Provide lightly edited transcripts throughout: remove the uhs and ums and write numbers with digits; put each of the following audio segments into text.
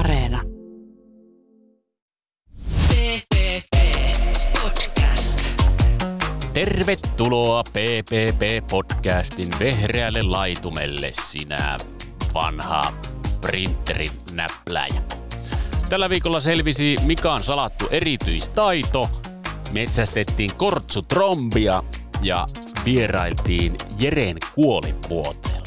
Areena. Tervetuloa PPP-podcastin vehreälle laitumelle, sinä vanha printerinäpläjä. Tällä viikolla selvisi Mikan salattu erityistaito, metsästettiin kortsutrombia ja vierailtiin Jeren kuolinvuoteella.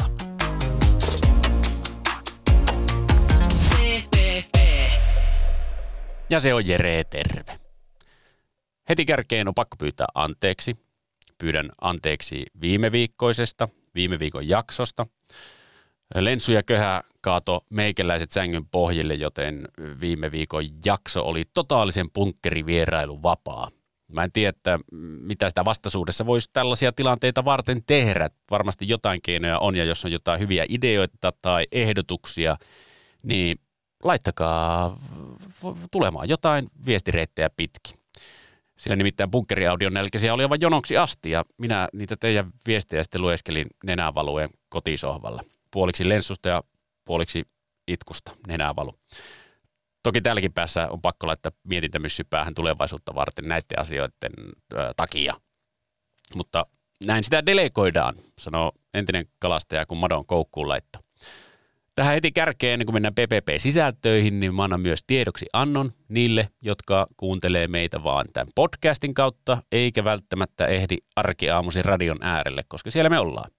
Ja se on Jere, terve. Heti kärkeen on pakko pyytää anteeksi. Pyydän anteeksi viime viikon jaksosta. Lenssu ja Köhä kaato meikäläiset sängyn pohjille, joten viime viikon jakso oli totaalisen punkkerivierailun vapaa. Mä en tiedä, että mitä sitä vastaisuudessa voisi tällaisia tilanteita varten tehdä. Varmasti jotain keinoja on, ja jos on jotain hyviä ideoita tai ehdotuksia, niin laittakaa tulemaan jotain viestireittejä pitkin. Sillä nimittäin bunkkeriaudion nälkäisiä oli aivan jonoksi asti, ja minä niitä teidän viestejä sitten lueskelin nenävalujen kotisohvalla. Puoliksi Lenssusta ja puoliksi itkusta nenävalu. Toki täälläkin päässä on pakko laittaa mietintämyssy päähän tulevaisuutta varten näiden asioiden takia. Mutta näin sitä delegoidaan, sanoo entinen kalastaja, kun madon koukkuun laittoi. Tähän heti kärkeen, ennen kuin mennään PPP-sisältöihin, niin mä annan myös tiedoksi annon niille, jotka kuuntelee meitä vaan tämän podcastin kautta, eikä välttämättä ehdi arkiaamuisin radion äärelle, koska siellä me ollaan.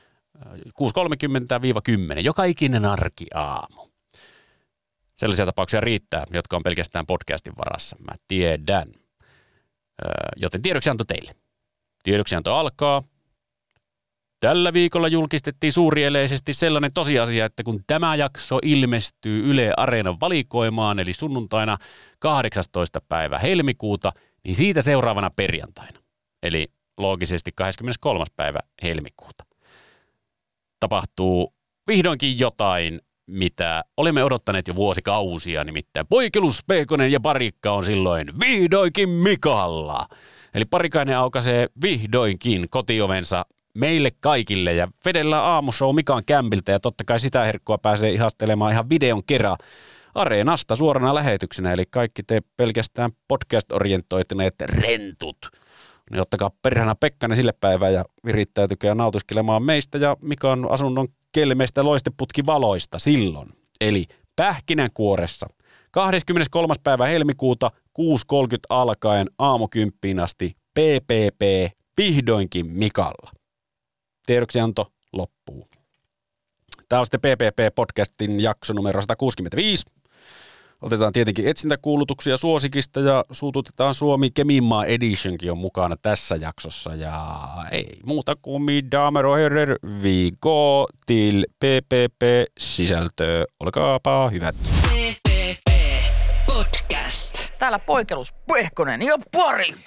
6.30–10, joka ikinen arkiaamu. Sellaisia tapauksia riittää, jotka on pelkästään podcastin varassa, mä tiedän. Joten tiedoksianto teille. Tiedoksianto alkaa. Tällä viikolla julkistettiin suurieleisesti sellainen tosiasia, että kun tämä jakso ilmestyy Yle Areenan valikoimaan, eli sunnuntaina 18. päivä helmikuuta, niin siitä seuraavana perjantaina, eli loogisesti 23. päivä helmikuuta, tapahtuu vihdoinkin jotain, mitä olemme odottaneet jo vuosikausia, nimittäin Poikelus, Pekonen ja Parikka on silloin vihdoinkin Mikalla. Eli Parikainen aukaisee vihdoinkin kotiovensa meille kaikille ja vedellään aamushow Mikan kämpiltä, ja totta kai sitä herkkua pääsee ihastelemaan ihan videon kerran Areenasta suorana lähetyksenä, eli kaikki te pelkästään podcast-orientoituneet rentut. Niin ottakaa perhana Pekkanen sille päivään ja virittäytykää nautiskelemaan meistä ja Mikan asunnon kelmeistä loisteputkivaloista silloin. Eli Pähkinänkuoressa 23. päivä helmikuuta 6.30 alkaen aamu 10 asti PPP vihdoinkin Mikalla. Tiedoksianto loppuu. Tämä on sitten PPP-podcastin jakso numero 165. Otetaan tietenkin etsintäkuulutuksia suosikista ja suututetaan Suomi Keminmaa Editionkin on mukana tässä jaksossa. Ja ei muuta kuin mi damer och herrer, vi går till PPP-sisältöä. Olkaapa hyvät. PPP Podcast. Täällä Poikelus, Pehkonen ja Parikka.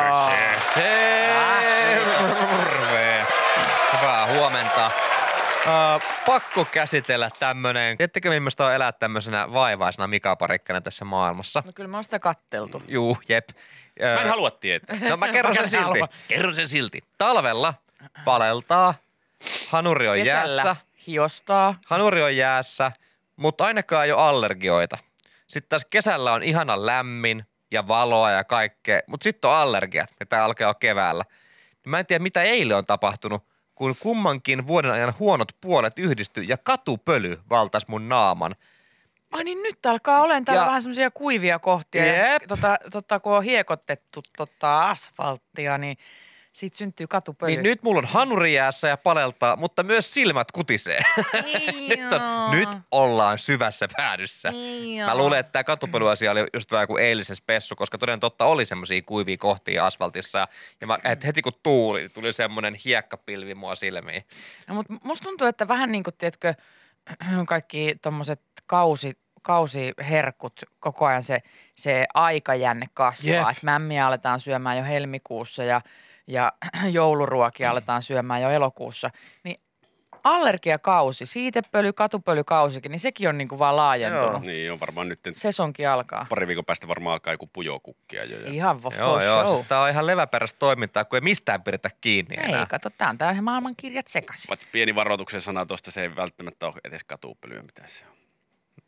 Terve! Hyvää huomenta. Pakko käsitellä tämmönen, ettekö millaista on elää tämmöisenä vaivaisena Mika Parikkanen tässä maailmassa? No kyllä me on sitä katteltu. Juu, jep. Mä en halua tietää. No mä kerron sen silti. Kerron sen silti. Talvella paleltaa, hanuri on Kesällä jäässä. hiostaa. Hanuri on jäässä, mutta ainakaan ei ole allergioita. Sitten taas kesällä on ihana lämmin ja valoa ja kaikkea, mutta sitten on allergiat, ja tää alkaa jo keväällä. Mä en tiedä, mitä eilen on tapahtunut, kun kummankin vuoden ajan huonot puolet yhdistyi ja katupöly valtas mun naaman. Ai niin nyt alkaa olemaan täällä vähän semmoisia kuivia kohtia. Jep. Ja kun on hiekotettu asfalttia, niin siitä syntyy katupöly. Niin nyt mulla on hanuri jäässä ja paleltaa, mutta myös silmät kutisee. nyt ollaan syvässä päädyssä. Mä luulen, että tämä katupölyasia oli just vähän kuin eilisen spessu, koska toden totta oli semmoisia kuivia kohtia asfaltissa. Ja heti kun tuuli, niin tuli semmoinen hiekkapilvi mua silmiin. No, mutta musta tuntuu, että vähän niin kuin, tiedätkö, kaikki tommoset kausiherkut, koko ajan se aikajänne kasvaa. Jep. Että mämmiä aletaan syömään jo helmikuussa ja jouluruokia aletaan syömään jo elokuussa. Niin allergiakausi, siitepöly, katupölykausikin, niin sekin on niinku vaan laajentunut. Joo. Niin on varmaan nyt Sesonkin alkaa. pari viikon päästä varmaan alkaa joku pujokukkia jo. Ihan for Joo, show. siis tää on ihan leväperäistä toimintaa, kun ei mistään pidetä kiinni enää. Ei, kato, tää on tää maailman kirjat sekaisin. Paitsi pieni varoituksen sana tuosta, se ei välttämättä ole edes katupölyä, mitä se on.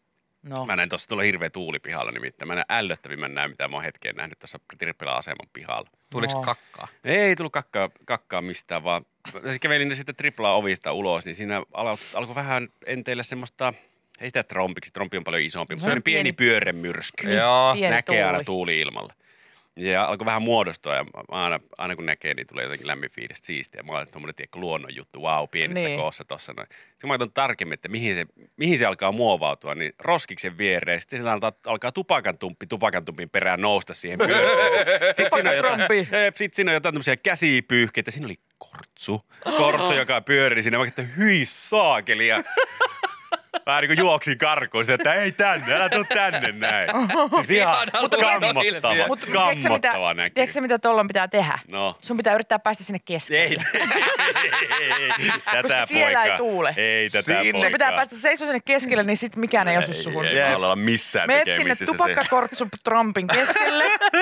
No. Mä näin tuossa tuolla hirveä tuuli pihalla nimittäin. Mä näin ällöttävimmän näin, mitä mä oon hetkeen nähnyt tuossa Tripla-aseman pihalla. Tuliko kakkaa? Ei tullut kakkaa mistään, vaan se kävelin sitten Tripla-ovista ulos, niin siinä alkoi vähän enteillä semmoista, ei sitä trompiksi, trompi on paljon isompi, mutta sellainen pieni pyörremyrsky. Joo. Pieni Näkee aina tuuli. tuuli-ilmalla. Ja alkoi vähän muodostua ja aina kun näkee, niin tulee jotenkin lämmin fiilis, siistiä. Mä olen tuommoinen luonnon juttu, pienissä Niin. koossa tossa noin. Sitten mä katson tarkemmin, että mihin se alkaa muovautua, niin roskiksen viereen. Sitten se alkaa tupakantumpin perään nousta siihen pyörteeseen. Sitten siinä on jotain tämmöisiä käsipyyhkeitä. Siinä oli kortsu, joka pyöri siinä. Mä katsoin, hyi saakeli. Ja vähän niin kuin juoksin karkuun sitä, että ei tänne, älä tuu tänne näin. Siis ihan kammottava näkyy. Tiedätkö mitä tuolla pitää tehdä? No. Sun pitää yrittää päästä sinne keskelle. Ei, tätä Koska siellä ei tuule. Ei tätä Sinne poikaa. Sun pitää päästä seisoo sinne keskelle, niin sit mikään ei osu suhun. Ei halua olla missään Meet sinne tekemisissä. tupakkakortsu-trompin keskelle.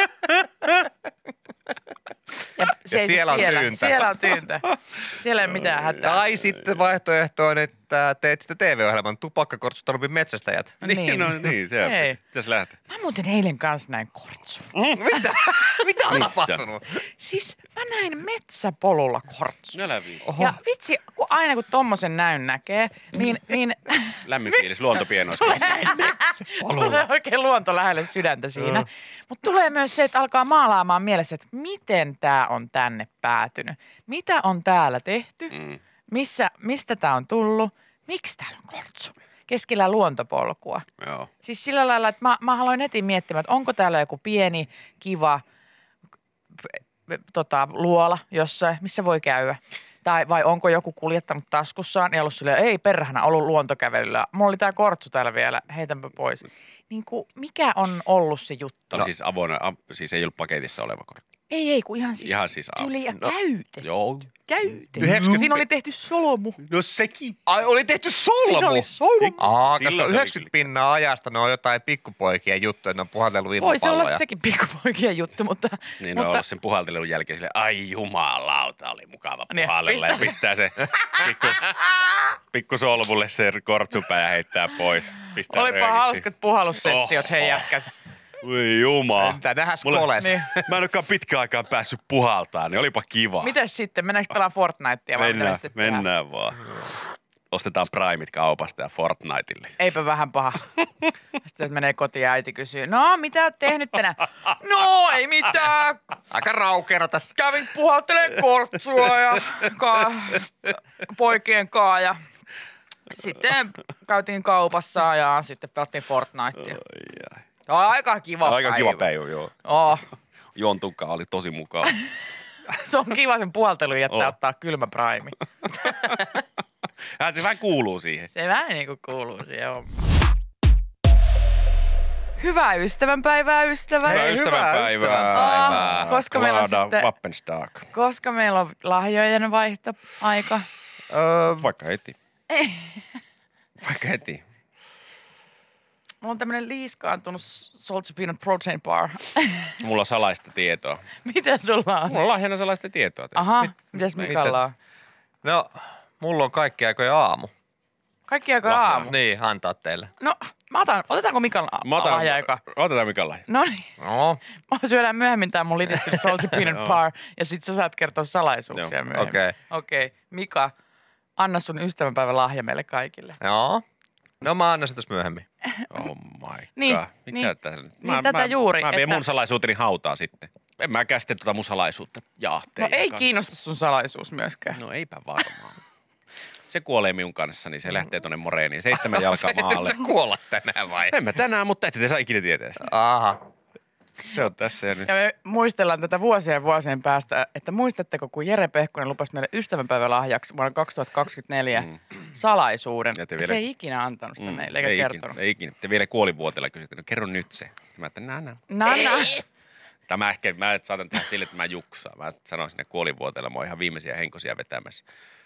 Ja seisot siellä on tyyntä. Siellä on tyyntä. Siellä ei mitään hätää. Tai sitten vaihtoehto on, että teet sitten TV-ohjelman Tupakkakortsutorpin metsästäjät. Niin, se on. Ei. Pitäis lähteä. Mä muuten eilen kanssa näin kortsun. Mitä on Missä? tapahtunut? Siis mä näin metsäpolulla kortsun. Älä viitsi. Ja vitsi, aina kun tommosen näyn näkee, niin Lämmin fiilis luontopienoissa. tulee oikein luonto lähelle sydäntä siinä. Mutta tulee myös se, että alkaa maalaamaan mielessä, että miten tämä on tänne päätynyt. Mitä on täällä tehty? Mistä tämä on tullut? Miksi täällä on kortsu? Keskellä luontopolkua. Joo. Siis sillä lailla, että mä aloin heti miettimään, että onko täällä joku pieni, kiva luola jossain, missä voi käydä. Vai onko joku kuljettanut taskussaan ja ollut silleen, ei perhana, ollut luontokävelyllä. Mulla oli tää kortsu täällä vielä, heitänpä pois. Niin kuin, mikä on ollut se juttu? Tämä oli siis avoin, siis ei ollut paketissa oleva kortti. Ei, kun ihan siis tyli ja käytetty. Joo. Käytetty. Siinä oli tehty solmu. No sekin. Ai, oli tehty solmu? Siinä oli solmu. Koska Silloin se oli 90% ajasta ne on jotain pikkupoikien juttuja, että ne on puhaltellut Voisi ilmapalloja. olla sekin pikkupoikien juttu, mutta... Niin on ollut sen puhaltelun jälkeen silleen, ai jumalauta, oli mukava puhallella. Ja pistää se pikku solmulle se kortsupää ja heittää pois. Pistää Olipa röökiksi. hauskat puhallussessiot, hei jätkät. Voi jumala. Entä nähdä skoles? Niin. Mä en olekaan pitkään aikaan päässyt puhaltaa, niin olipa kiva. Mitäs sitten? Mennäänkö pelaamaan Fortnitea? vai mitä sitten tehdään? Mennään vaan. Ostetaan Primeit kaupasta ja Fortniteille. Eipä vähän paha. Sitten menee kotiin ja äiti kysyy, no mitä oot tehnyt tänään? No ei mitään. Aika raukeena tässä. Kävin puhaltelemaan kortsua ja poikien kaa ja sitten käytiin kaupassa ja sitten pelattiin Fortnitea. Aika kiva Aika kiva päivä, joo. Oh, Joon tukka oli tosi mukava. se on kiva sen puhaltelun jättää ottaa kylmä prime. Se vähän kuuluu siihen. Se vähän niin kuin kuuluu siihen hommaan. Hyvää ystävänpäivää, ystävät. Hyvää ystävänpäivää. Koska meillä on Glada sitten, Wappenstag. koska meillä on lahjojen vaihtoaika. Vaikka heti. Vaikka heti. Mulla on tämmönen liiskaantunut Salty Peanut Protein Bar. Mulla on salaista tietoa. Mitä sulla on? Mulla on lahjana salaista tietoa. Aha, mitäs Mikalla on? No, mulla on kaikki aikoja aamu. Kaikki aika aamu. Niin, antaa teille. No, otetaanko Mikan lahja-aika? Otetaan Mikan lahja. No niin. No, Mä syödään myöhemmin tää mun litisty Salty Peanut Bar ja sit sä saat kertoa salaisuuksia Joo, myöhemmin. okei. Okei. Mika, anna sun ystävänpäivän lahja meille kaikille. joo. No mä annan sen tuossa myöhemmin. Oh my Niin, god. Mitä niin. tässä nyt? Niin, tätä juuri, Mä vien että- mun salaisuuteni hautaan sitten. En mä käsite tuota mun salaisuutta No ei kiinnosta sun salaisuus myöskään. No eipä varmaan. Se kuolee minun kanssa, niin se lähtee tonne moreeniin. 7 jalkaa maalle. Et sä kuolla tänään vai? En mä tänään, mutta ette te saa ikinä tietää sitä. Aha. Se on tässä ja nyt. Ja me muistellaan tätä vuosien päästä, että muistatteko, kun Jere Pehkonen lupasi meille ystävänpäivälahjaksi vuonna 2024 salaisuuden. Ja te Ja vielä- se ei ikinä antanut sitä meille, eikä ei kertonut. ikinä, ei ikinä. Te vielä kuolivuoteella kysytte, no kerro nyt se. Mä että nää. Nana. Mä saatan tehdä sille, että mä juksaan. Mä sanoin sinne kuolivuoteella, mä oon ihan viimeisiä henkosia vetämässä.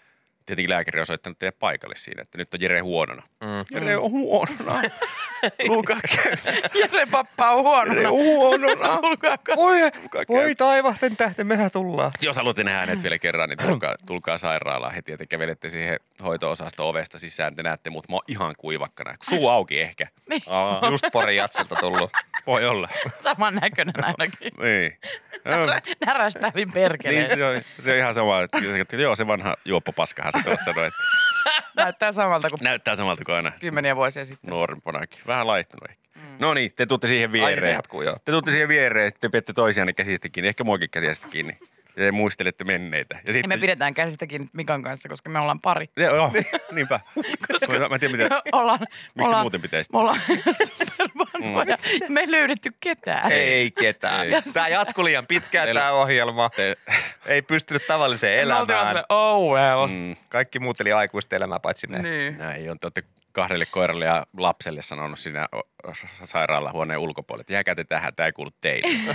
tietenkin lääkäri on soittanut teidän paikalle siinä, että nyt on Jere huonona. Jere on huonona. Tulkaa käymään. Jere pappa on huonona. Jere on huonona. Tulkaa Voi taivahten tähten, mehän tullaan. Jos haluatte nähdä hänet vielä kerran, niin tulkaa sairaalaan heti, että kävelette siihen hoito-osaston ovesta sisään. Te näette mut, mä oon ihan kuivakkana. Suu auki ehkä. Niin. Just Porin Jatsilta tullut. Voi olla. Saman näköinen ainakin. Niin. Närästävin perkeleen. Niin, se on ihan sama, että joo, se vanha juoppopaskahan se tuossa sanoi, että Näyttää samalta kuin aina 10 vuosia sitten. nuorempanakin. Vähän laittunut ehkä. No niin, te tuutte siihen viereen. jatkuu, joo. Te tuutte siihen viereen, te pidätte toisianne käsistä kiinni, ehkä muakin käsistä kiinni. Ja te muistelette menneitä. Ja Me pidetään käsistä kiinni Mikan kanssa, koska me ollaan pari. Joo, niinpä. Mä en tiedä, miksi te muuten pitäisi. Me ollaan supervanhoja. Me ei löydetty ketään. Ei ketään. Ei. Tää jatkui liian pitkään tää ohjelma. Ei pystynyt tavalliseen elämään. Oh well. Kaikki muut eli aikuisten elämää paitsi me. Niin. Näin on, te olette 2 koiralle ja lapselle sanonut siinä sairaalahuoneen ulkopuolella, että jääkää te tähän, tää ei kuulu teille.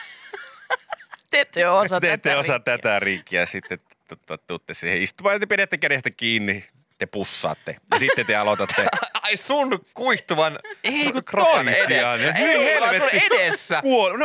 Te ette osaa Te ette tätä osaa rikkiä. tätä rikkiä, sitten tuutte siihen istumaan ja te pidätte kädestä kiinni, te pussaatte ja sitten te aloitatte. Ai sun kuihtuvan kropan edessä. Ei, vaan sun edessä.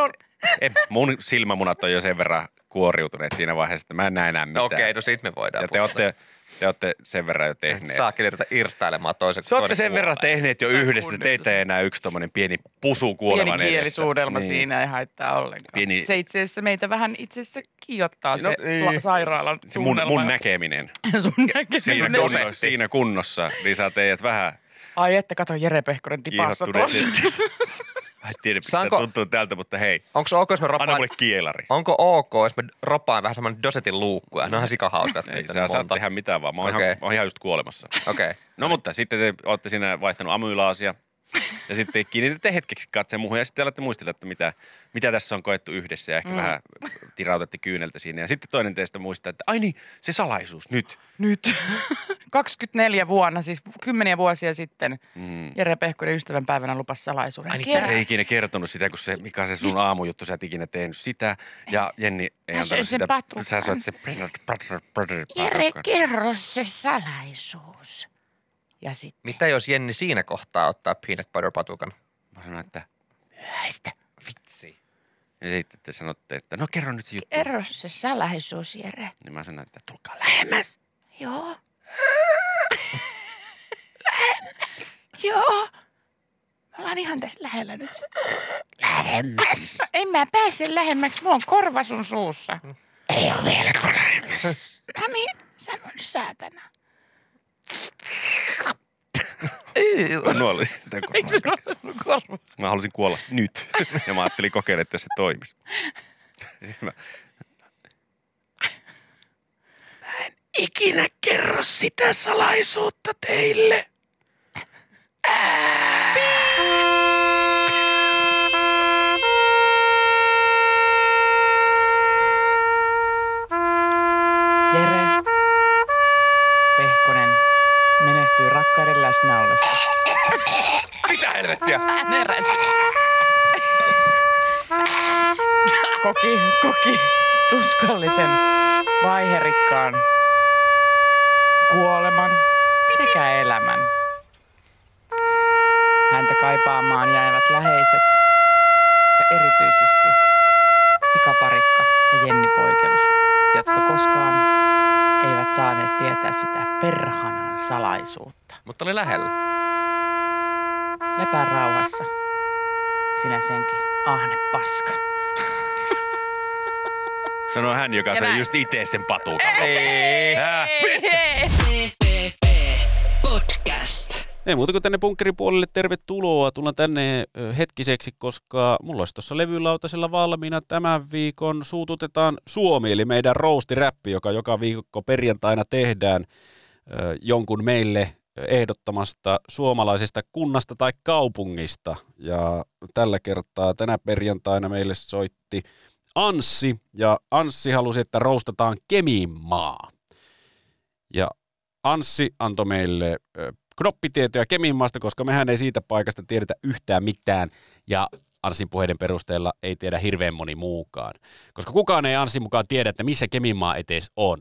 Mun silmämunat on jo sen verran kuoriutuneet siinä vaiheessa, että mä en näe enää mitään. Okei, no sit me voidaan Ja te olette sen verran jo tehneet. Saa kirjoittaa irstailemaan toisen. Se olette sen verran tehneet jo yhdessä, että teitä ei enää yksi tommonen pieni pusu kuolevan Pieni edessä. kielisuudelma Niin. siinä ei haittaa ollenkaan. Pieni- Se itse asiassa meitä vähän itse asiassa kiottaa No, se niin. sairaalan Se suunnelma. mun näkeminen. Sun näkeminen. Siinä kunnossa, niin saa teidät vähän Ai että kato Jere Pehkonen tipassa kiihottuneet. tuossa. Mä en tiedä, mistä Saanko- tuntuu tältä, mutta hei, Onko ok, jos me anna ropaan? mulle kielari. Onko ok, jos me ropaan vähän semmonen dosetin luukkuja? Ne on ihan sikahauskat. Ei, sä saat tehdä mitään vaan. Mä oon Okei. ihan just kuolemassa. Okei. No mutta sitten te olette siinä vaihtanut amylaasia ja sitten kiinnitätte hetkeksi katseen muuhun ja sitten alatte muistella, että mitä tässä on koettu yhdessä ja ehkä vähän tirautatte kyyneltä siinä. Ja sitten toinen teistä muistaa, että ai niin, se salaisuus nyt. Nyt. 24 vuonna, siis 10 vuosia sitten Jere Pehkonen ystävänpäivänä lupasi salaisuuden. Ai niin, se ei ikinä kertonut sitä, kun se, mikä on se sun aamujuttu, sä et ikinä tehnyt sitä. Ja Jenni ei Mä söin antanut sen sitä. patukan. Sä soit se Jere, kerro se salaisuus. Ja sitten Mitä jos Jenni siinä kohtaa ottaa peanut butter patukan? Mä sanoin, että häistä. Vitsi. ja sitten te sanotte, että no kerro nyt se juttu. Kerro se salaisuus, Jere. Niin mä sanoin, että tulkaa lähemmäs. Joo. Lähemmäs. Joo. Me ollaan ihan tässä lähellä nyt. Lähemmäs. En mä pääse lähemmäksi, mulla on korva sun suussa. Ei ole vielä lähemmäs. No niin, sano nyt saatana. Mä nuolin sitä Eikö korvaa. sulla ole sun korva? Mä halusin kuolla nyt. Ja mä ajattelin kokeilla, että se toimisi. Mä en ikinä kerro sitä salaisuutta teille. Jere Pehkonen menehtyy rakkauden läsnä ollessa. Mitä helvettiä? Hän heräsi. Koki tuskallisen vaiherikkaan kuoleman sekä elämän. Häntä kaipaamaan jäivät läheiset ja erityisesti Mika Parikka ja Jenni Poikelus, jotka koskaan eivät saaneet tietää sitä perhanan salaisuutta. Mutta oli lähellä. Lepää rauhassa, sinä senkin ahne paska. Sanoi hän, joka Ja sai näin. just itse sen patukan. Ei. Podcast. Ei muuta kuin tänne bunkkeripuolelle tervetuloa. Tullaan tänne hetkiseksi, koska mulla olisi tuossa levylautasella valmiina tämän viikon Suututetaan Suomi, eli meidän roastiräppi, joka viikko perjantaina tehdään jonkun meille ehdottamasta suomalaisesta kunnasta tai kaupungista. Ja tällä kertaa tänä perjantaina meille soitti Anssi, ja Anssi halusi, että roustataan Keminmaa. Ja Anssi antoi meille knoppitietoja Keminmaasta, koska mehän ei siitä paikasta tiedetä yhtään mitään, ja Anssin puheiden perusteella ei tiedä hirveän moni muukaan. Koska kukaan ei Anssin mukaan tiedä, että missä Keminmaa etes on.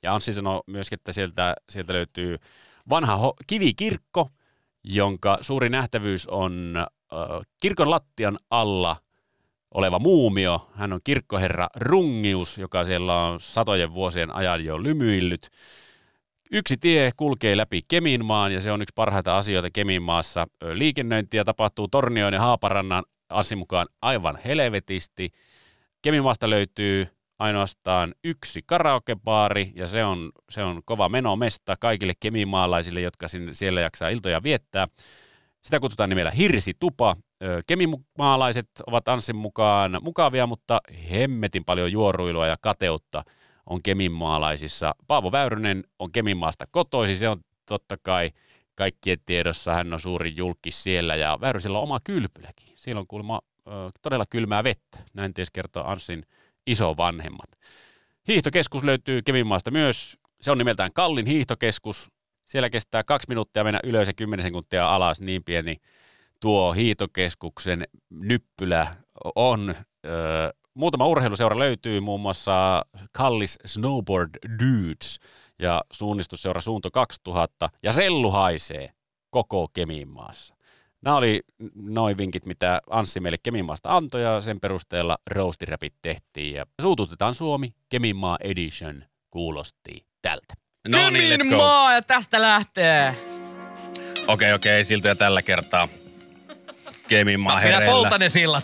Ja Anssi sanoi myöskin, että sieltä löytyy vanha kivikirkko, jonka suuri nähtävyys on kirkon lattian alla oleva muumio. Hän on kirkkoherra Rungius, joka siellä on satojen vuosien ajan jo lymyillyt. Yksi tie kulkee läpi Keminmaan ja se on yksi parhaita asioita Keminmaassa. Liikennöintiä tapahtuu Tornion ja Haaparannan Anssin mukaan aivan helvetisti. Keminmaasta löytyy ainoastaan yksi karaokebaari ja se on kova menomesta kaikille keminmaalaisille, jotka siellä jaksaa iltoja viettää. Sitä kutsutaan nimellä Hirsitupa. Keminmaalaiset ovat Anssin mukaan mukavia, mutta hemmetin paljon juoruilua ja kateutta on keminmaalaisissa. Paavo Väyrynen on Keminmaasta kotoisin, se on totta kai kaikkien tiedossa, hän on suuri julkkis siellä ja Väyrysellä on oma kylpyläkin. Siellä on kuulemma todella kylmää vettä, näin ties kertoo Anssin isovanhemmat. Hiihtokeskus löytyy Keminmaasta myös, se on nimeltään Kallin hiihtokeskus. Siellä kestää 2 minuuttia mennä ylös ja 10 sekuntia alas, niin pieni tuo hiihtokeskuksen nyppylä on. Muutama urheiluseura löytyy, muun muassa Kallis Snowboard Dudes ja suunnistusseura Suunto 2000 ja sellu haisee koko Keminmaassa. Nämä oli noin vinkit, mitä Anssi meille Keminmaasta antoi ja sen perusteella roastiräpit tehtiin. Ja suututetaan Suomi, Keminmaa Edition kuulosti tältä. No niin, let's go. Keminmaa ja tästä lähtee. Okei, siltoja tällä kertaa. Keminmaa Minä hereillä. poltan ne sillat.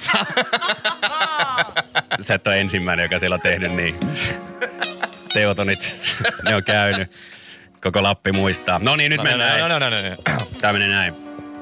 Sä et ole ensimmäinen, joka siellä on tehnyt niin. Teotonit, ne on käynyt. Koko Lappi muistaa. No niin, nyt mennään. No. Tää menee näin.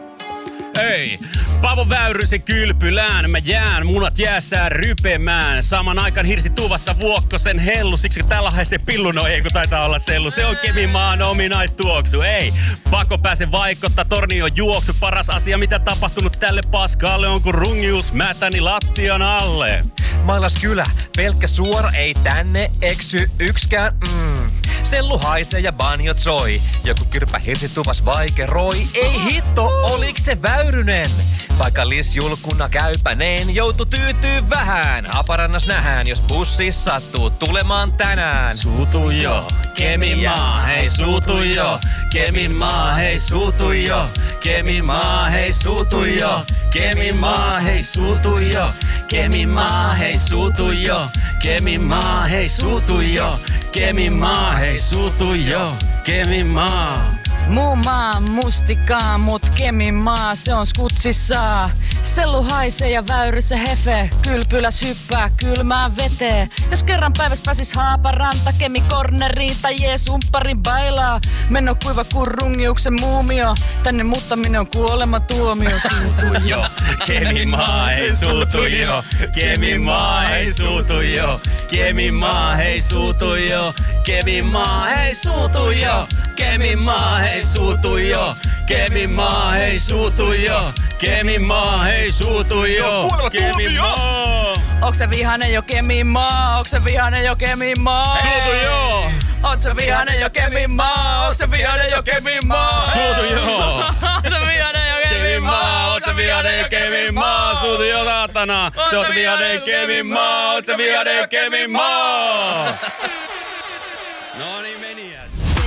Ei, Paavo Väyrysen kylpylään mä jään, munat jäässään rypemään. Saman aikaan hirsi tuvassa vuokkosen hellu, siksi kun täällä haisee pillu, no ei kun taitaa olla sellu. Se on Keminmaan ominaistuoksu, ei. Pakko pääse vaikottaa, Tornion juoksu. Paras asia mitä tapahtunut tälle paskaalle on kun Rungius mätäni lattian alle. Mailaskylä, pelkkä suora, ei tänne eksy yksikään. Sellu haisee ja banjot soi. Joku kyrpä hirsituvas vaikeroi. Ei hitto, oliks se Väyrynen? Paikallisjulkuna käypäneen joutu tyytyy vähän. Haparannas nähään, jos bussis sattuu tulemaan tänään. Suutu jo, Keminmaa, hei suutu jo. Keminmaa, hei suutu jo. Keminmaa, hei suutu jo. Keminmaa, hei suutu jo. Keminmaa, hei suutu jo. Keminmaa, hei suutu jo. Keminmaa, hei suutu jo. Keminmaa. Muu maa mustikaa, mut Keminmaa se on skutsissa. Sellu haisee ja Väyrysen hefe, kylpyläs hyppää kylmään veteen. Jos kerran päiväs pääsis Haaparanta, Kemi-korneriin tai Jeesumpparin bailaa. Menno kuiva kuin Rungiuksen muumio, tänne muuttaminen on kuolematuomio. Suutu jo, Keminmaa, hei suutu jo. Keminmaa, hei suutu jo. Keminmaa, hei suutu jo. Keminmaa, hei suutu jo. Keminmaa, hei suutu jo. Keminmaa, hei suutu jo. Keminmaa, hei suutu jo. Keminmaa. Onks se vihanen jo Keminmaa? Onks se vihanen jo Keminmaa? Suutu jo. Onks se vihanen jo Keminmaa? Onks se vihanen jo Keminmaa? Suutu jo. Onks se vihanen jo Keminmaa, oot sä vihanen jo Keminmaa? Suutu jo saatana. Sä oot vihanen Keminmaa, oot sä vihanen Keminmaa? No niin, meniä.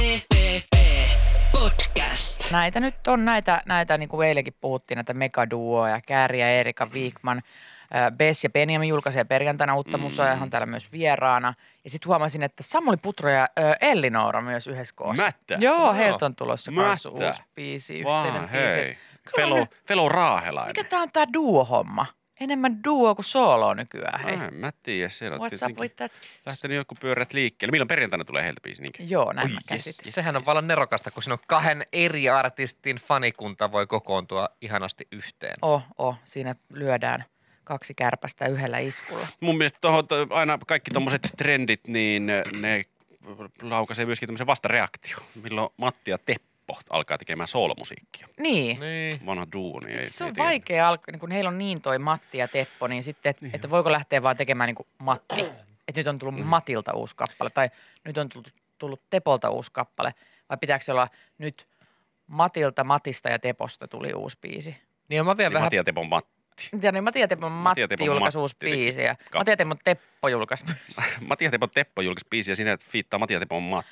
Podcast. Näitä nyt on näitä niin kuin eilenkin puhuttiin, näitä megaduoja, Kääri ja Erika Wigman. Bess ja Benjamin julkaisee perjantaina uutta musaa ja on täällä myös vieraana. Ja sitten huomasin, että Samuli Putro ja Elli-Noora myös yhdessä koossa. Mättä. Joo, heiltä on tulossa kanssa Mättä. uusi biisi, yhteinen Vaan biisi. hei. Kyllä ne- Felo Raahelainen. Mikä tää on tää duo-homma? Enemmän duo kuin solo nykyään, hei. Mä tiedän, siellä on What's up tietenkin with that? lähtenyt joku pyörät liikkeelle. Milloin perjantaina tulee heiltä biisi niinkö? Joo, näin mä Oi, käsitin. Sehän on vallan nerokasta, kun siinä on 2 eri artistin fanikunta voi kokoontua ihanasti yhteen. Siinä lyödään 2 kärpästä yhdellä iskulla. Mun mielestä aina kaikki tommoset trendit, niin ne laukaisee myöskin tämmöisen vastareaktio, milloin Matti ja Teppo alkaa tekemään soolomusiikkia. Niin. Vanha duo, niin ei Se on tiedä. vaikea alkaa, niin kun heillä on niin toi Matti ja Teppo, niin sitten, että voiko lähteä vaan tekemään niin kuin Matti. Että nyt on tullut Matilta uusi kappale tai nyt on tullut Tepolta uusi kappale. Vai pitääkö se olla nyt Matilta, Matista ja Teposta tuli uusi biisi? Niin mä vien Niin vähän Matti ja Tepon Matti. Ja niin Matti ja Tepon Matti julkaisi uusi biisi ja Matti ja Tepon Teppo julkaisi myös. Matti ja Tepon Teppo julkaisi biisi ja siinä fiittaa Matti ja Tepon Matti.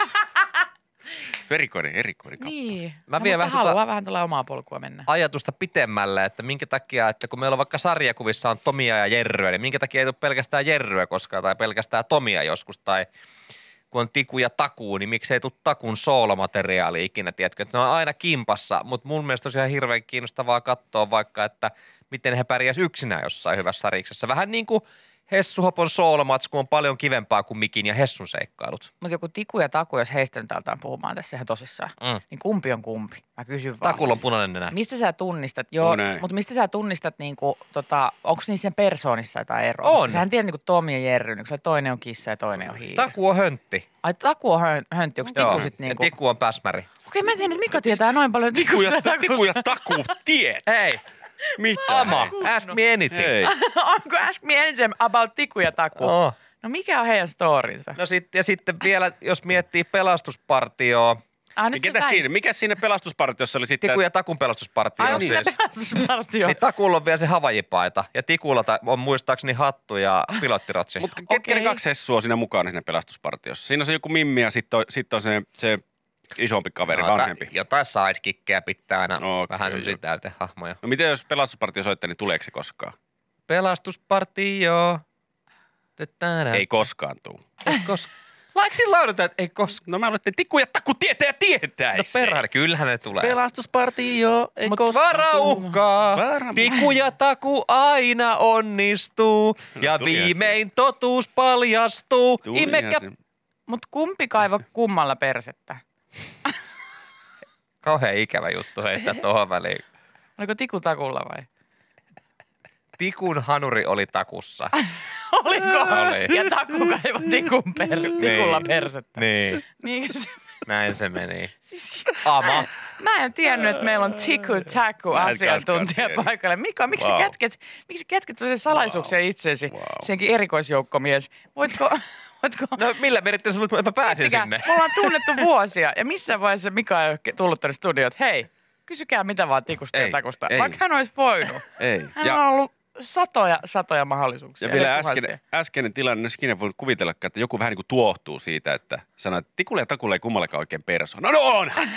Se on erikoinen kappale. Niin. Mä vien vähän haluaa vähän tuolla omaa polkua mennä. ajatusta pitemmälle, että minkä takia, että kun meillä on vaikka sarjakuvissa on Tomia ja Jerryä, niin minkä takia ei tule pelkästään Jerryä koskaan tai pelkästään Tomia joskus tai kun on Tiku ja Takuu, niin miksei tule Takun soolomateriaali ikinä, tiedätkö? Että ne on aina kimpassa, mutta mun mielestä tosiaan hirveän kiinnostavaa katsoa vaikka, että miten he pärjäs yksinään jossain hyvässä sariksessa. Vähän niin kuin Hessu Hopon soolomatsku on paljon kivempaa kuin Mikin ja Hessun seikkailut. Mutta joku Tiku ja Taku, jos heistä nyt aletaan puhumaan tässä ihan tosissaan, niin kumpi on kumpi? Mä kysyn vaan. Takulla on punainen nenä. Mistä sä tunnistat? Joo, mutta mistä sä tunnistat, niinku, onko niissä persoonissa jotain eroa? On. Sähän tiedät niinku Tomi ja Jerry, niin toinen on kissa ja toinen on hiiri. Taku on höntti. Ai Taku on höntti, onko Tiku sitten niinku? Ja Tiku on päsmäri. Okei, mä en tiedä, Mika tietää noin paljon Tikusta ja Takusta. Tiku ja Taku tiet. Hei, Mitä? Ama, ask me anything. Hei. Onko ask me anything about Tiku ja Taku? Oh. No mikä on heidän storinsa? No ja sitten vielä, jos miettii pelastuspartioa, Mikä siinä pelastuspartiossa oli sitten? Tiku ja Takun pelastuspartio Ai on on siinä siis. pelastuspartio. Niin Takulla on vielä se havajipaita ja Tikulla on muistaakseni hattu ja pilottirotsi. Mutta ketkä ne kaksi hessua siinä mukana siinä pelastuspartiossa? Siinä on se joku Mimmi ja sitten on se isompi kaveri, vanhempi. Jotain sidekickkejä pitää aina vähän semmoisia joo. täytehahmoja. No miten jos pelastuspartio soittaa, niin tuleeko se koskaan? Pelastuspartio. Ei koskaan tuu. Ei koskaan. Laiksi laudata, että ei koskaan. No mä luulen, että Tiku ja Taku tietäisi. No perhana, kyllähän ne tulee. Pelastuspartio ei Mut koskaan Vara uhkaa, Tiku ja Taku aina onnistuu ja tulihan viimein totuus paljastuu. Tulihan Imekä... se. Mut kumpi kaivo kummalla persettä? Kauhean ikävä juttu heittää tuohon väliin. Oliko Tiku Takulla vai? Tikun hanuri oli Takussa. Oliko? Oli. Ja Taku kaivo Tikulla persettä. Niin, Niinkö se? näin se meni. Siis, Ama. mä en tiennyt, että meillä on Tiku Taku Mä en asiantuntija koskaan paikalle. Mika, miksi Wow. sä kätket sen salaisuuksia itseesi? Senkin erikoisjoukkomies. Voitko... No millä meritte sinut, että mä pääsin Miettikää, sinne? me ollaan tunnettu vuosia ja missään vaiheessa Mika ei ole tullut tänne studioon, että hei, kysykää mitä vaan Tikusta ja Ei, Takusta. ei. Vaikka hän olisi voinut. Ei. Hän on ollut satoja mahdollisuuksia. Ja vielä ellei tuhansia. äskeinen tilanne, jos ikinä voi kuvitella, että joku vähän niin kuin tuohtuu siitä, että sanoo, että Tikulle ja Takulle ei kummallakaan oikein persoona. No onhan!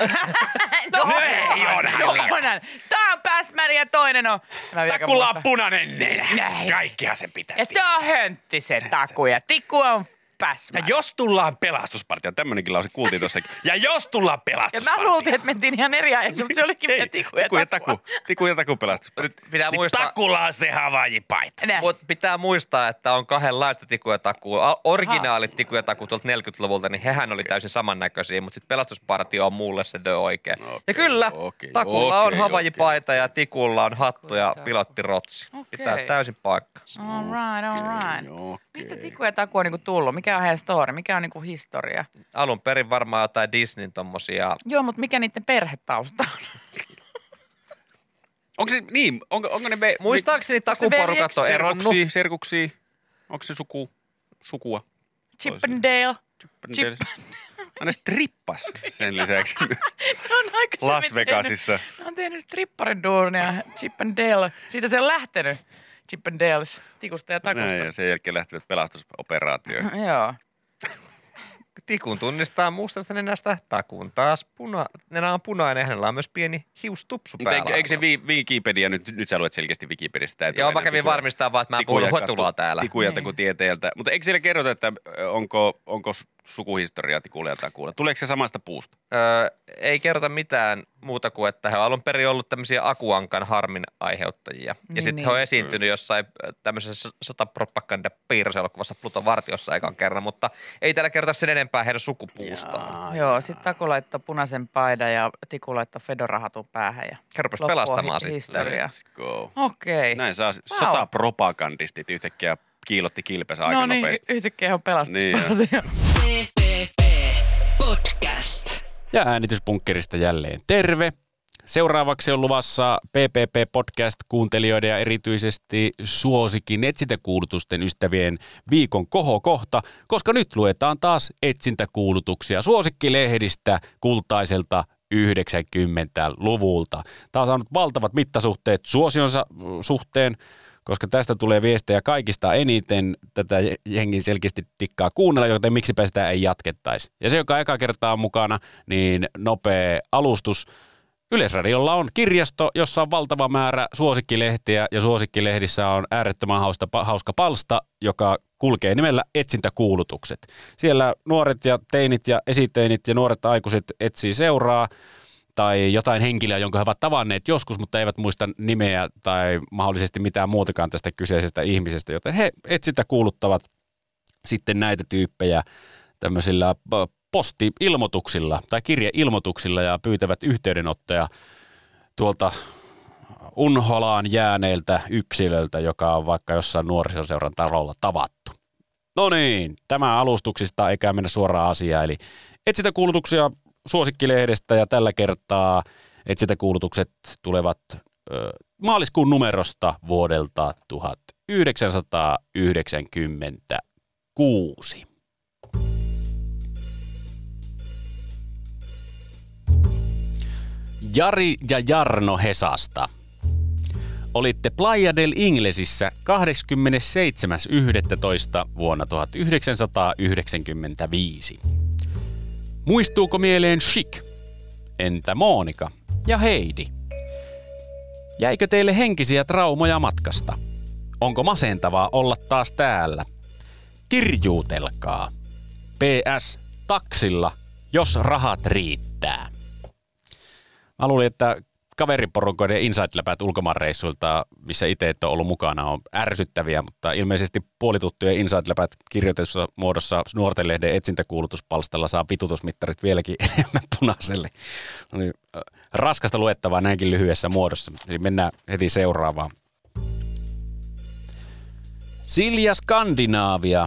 ei onhan! Tää on päsmäri ja toinen on... Takulla on punainen nenä. Kaikkihan se pitäisi Ja se on höntti se Taku ja Tiku on Ja päsmäri. jos tullaan pelastuspartioon, tämmöinenkin lause kuultiin tuossakin. Ja jos tullaan Ja pelastuspartioon. mä luultiin, että mentiin ihan eri aiheeseen, mutta se olikin vielä Tiku ja Taku. Tiku ja Taku pelastuspartio. Pitää muistaa, Takulla on se havajipaita. pitää muistaa, että on kahdenlaista Tiku ja Taku. Originaalit Tiku ja Taku tuolta 40-luvulta, niin hehän oli täysin samannäköisiä, mutta sitten pelastuspartio on mulle se the oikea. Ja kyllä, Takulla on havajipaita ja Tikulla on hattu ja pilottirotsi. Pitää täysin paikkansa. All right. Okei. Mistä Tiku ja Taku on niinku tullut? Mikä on heidän story? Mikä on niinku historia? Alun perin varmaan jotain Disneyn tommosia. Joo, mutta mikä niiden perhetausta on? Onko se niin? Onko ne Muistaakseni Takuporukat on eronnut. serkuksia? Onko se sukua? Chip and Dale. Chip. Aina strippas sen lisäksi Ne on aikaisemmin Las Vegasissa. Ne on tehnyt stripparin duunia. Chip and Dale. Siitä se on lähtenyt. Chip and Dales. Tikusta ja Takusta. Näin, ja sen jälkeen lähtivät pelastusoperaatioon. Joo. Tikun tunnistaa mustasta nenästä, Takun taas nenä on punainen, hänellä on myös pieni hiustupsu Mutta päällä. eikö se Wikipedia, nyt sä luet selkeästi Wikipediasta. Joo, mä kävin varmistaa vaan, että mä en puhunut huetulua täällä. Tiku ja Taku tieteeltä. Mutta eikö siellä kerrota, että onko sukuhistoria Tikulle ja Takulle? Tuleeko se samasta puusta? Ei kerrota mitään muuta kuin, että he on alun perin ollut tämmöisiä Akuankan harmin aiheuttajia. Ja sitten he on esiintynyt jossain tämmöisessä sotapropagandapiirroselokuvassa Pluton vartiossa ekan kerran, mutta ei täällä kerrota sen enempää heidän sukupuustaan. Joo, sitten Taku laittoi punaisen paidan ja Tiku laittoi fedorahatun päähän. Ja He rupesi pelastamaan sitten. historiaa. Let's go. Okei. Näin saa sotapropagandistit yhtäkkiä kiilotti kilpensä aika No niin, nopeasti. yhtäkkiä on pelastuspartio. Niin, PPP Podcast. Ja äänityspunkkerista jälleen terve. Seuraavaksi on luvassa PPP-podcast-kuuntelijoiden ja erityisesti suosikin etsintäkuulutusten ystävien viikon kohokohta, koska nyt luetaan taas etsintäkuulutuksia suosikkilehdistä kultaiselta 90-luvulta. Tämä on saanut valtavat mittasuhteet suosionsa suhteen, koska tästä tulee viestejä kaikista eniten. Tätä jengi selkeästi tikkaa kuunnella, joten miksipä sitä ei jatkettaisi. Ja se, joka eka kertaa on mukana, niin nopea alustus. Yleisradiolla on kirjasto, jossa on valtava määrä suosikkilehtiä, ja suosikkilehdissä on äärettömän hauska palsta, joka kulkee nimellä etsintäkuulutukset. Siellä nuoret ja teinit ja esiteinit ja nuoret aikuiset etsii seuraa tai jotain henkilöä, jonka he ovat tavanneet joskus, mutta eivät muista nimeä tai mahdollisesti mitään muutakaan tästä kyseisestä ihmisestä, joten he etsintäkuuluttavat sitten näitä tyyppejä tämmöisillä posti-ilmoituksilla tai kirjeilmoituksilla ja pyytävät yhteydenottoja tuolta unholaan jääneeltä yksilöltä, joka on vaikka jossain nuorisoseuran talolla tavattu. No niin, tämä alustuksista eikä mennä suoraan asiaan, eli etsintäkuulutuksia suosikkilehdestä ja tällä kertaa etsintäkuulutukset tulevat maaliskuun numerosta vuodelta 1996. Jari ja Jarno Hesasta. Olitte Playa del Inglesissä 27.11. vuonna 1995. Muistuuko mieleen Chic? Entä Monika ja Heidi? Jäikö teille henkisiä traumoja matkasta? Onko masentavaa olla taas täällä? Kirjuutelkaa. PS. Taksilla, jos rahat riittää. Mä luulin, että kaveriporukoiden inside-läpät ulkomaanreissuilta, missä itse et ole ollut mukana, on ärsyttäviä, mutta ilmeisesti puolituttujen inside-läpät kirjoitetussa muodossa nuorten lehden etsintäkuulutuspalstalla saa pitutusmittarit vieläkin enemmän punaiselle. No niin, raskasta luettavaa näinkin lyhyessä muodossa. Eli mennään heti seuraavaan. Silja Skandinaavia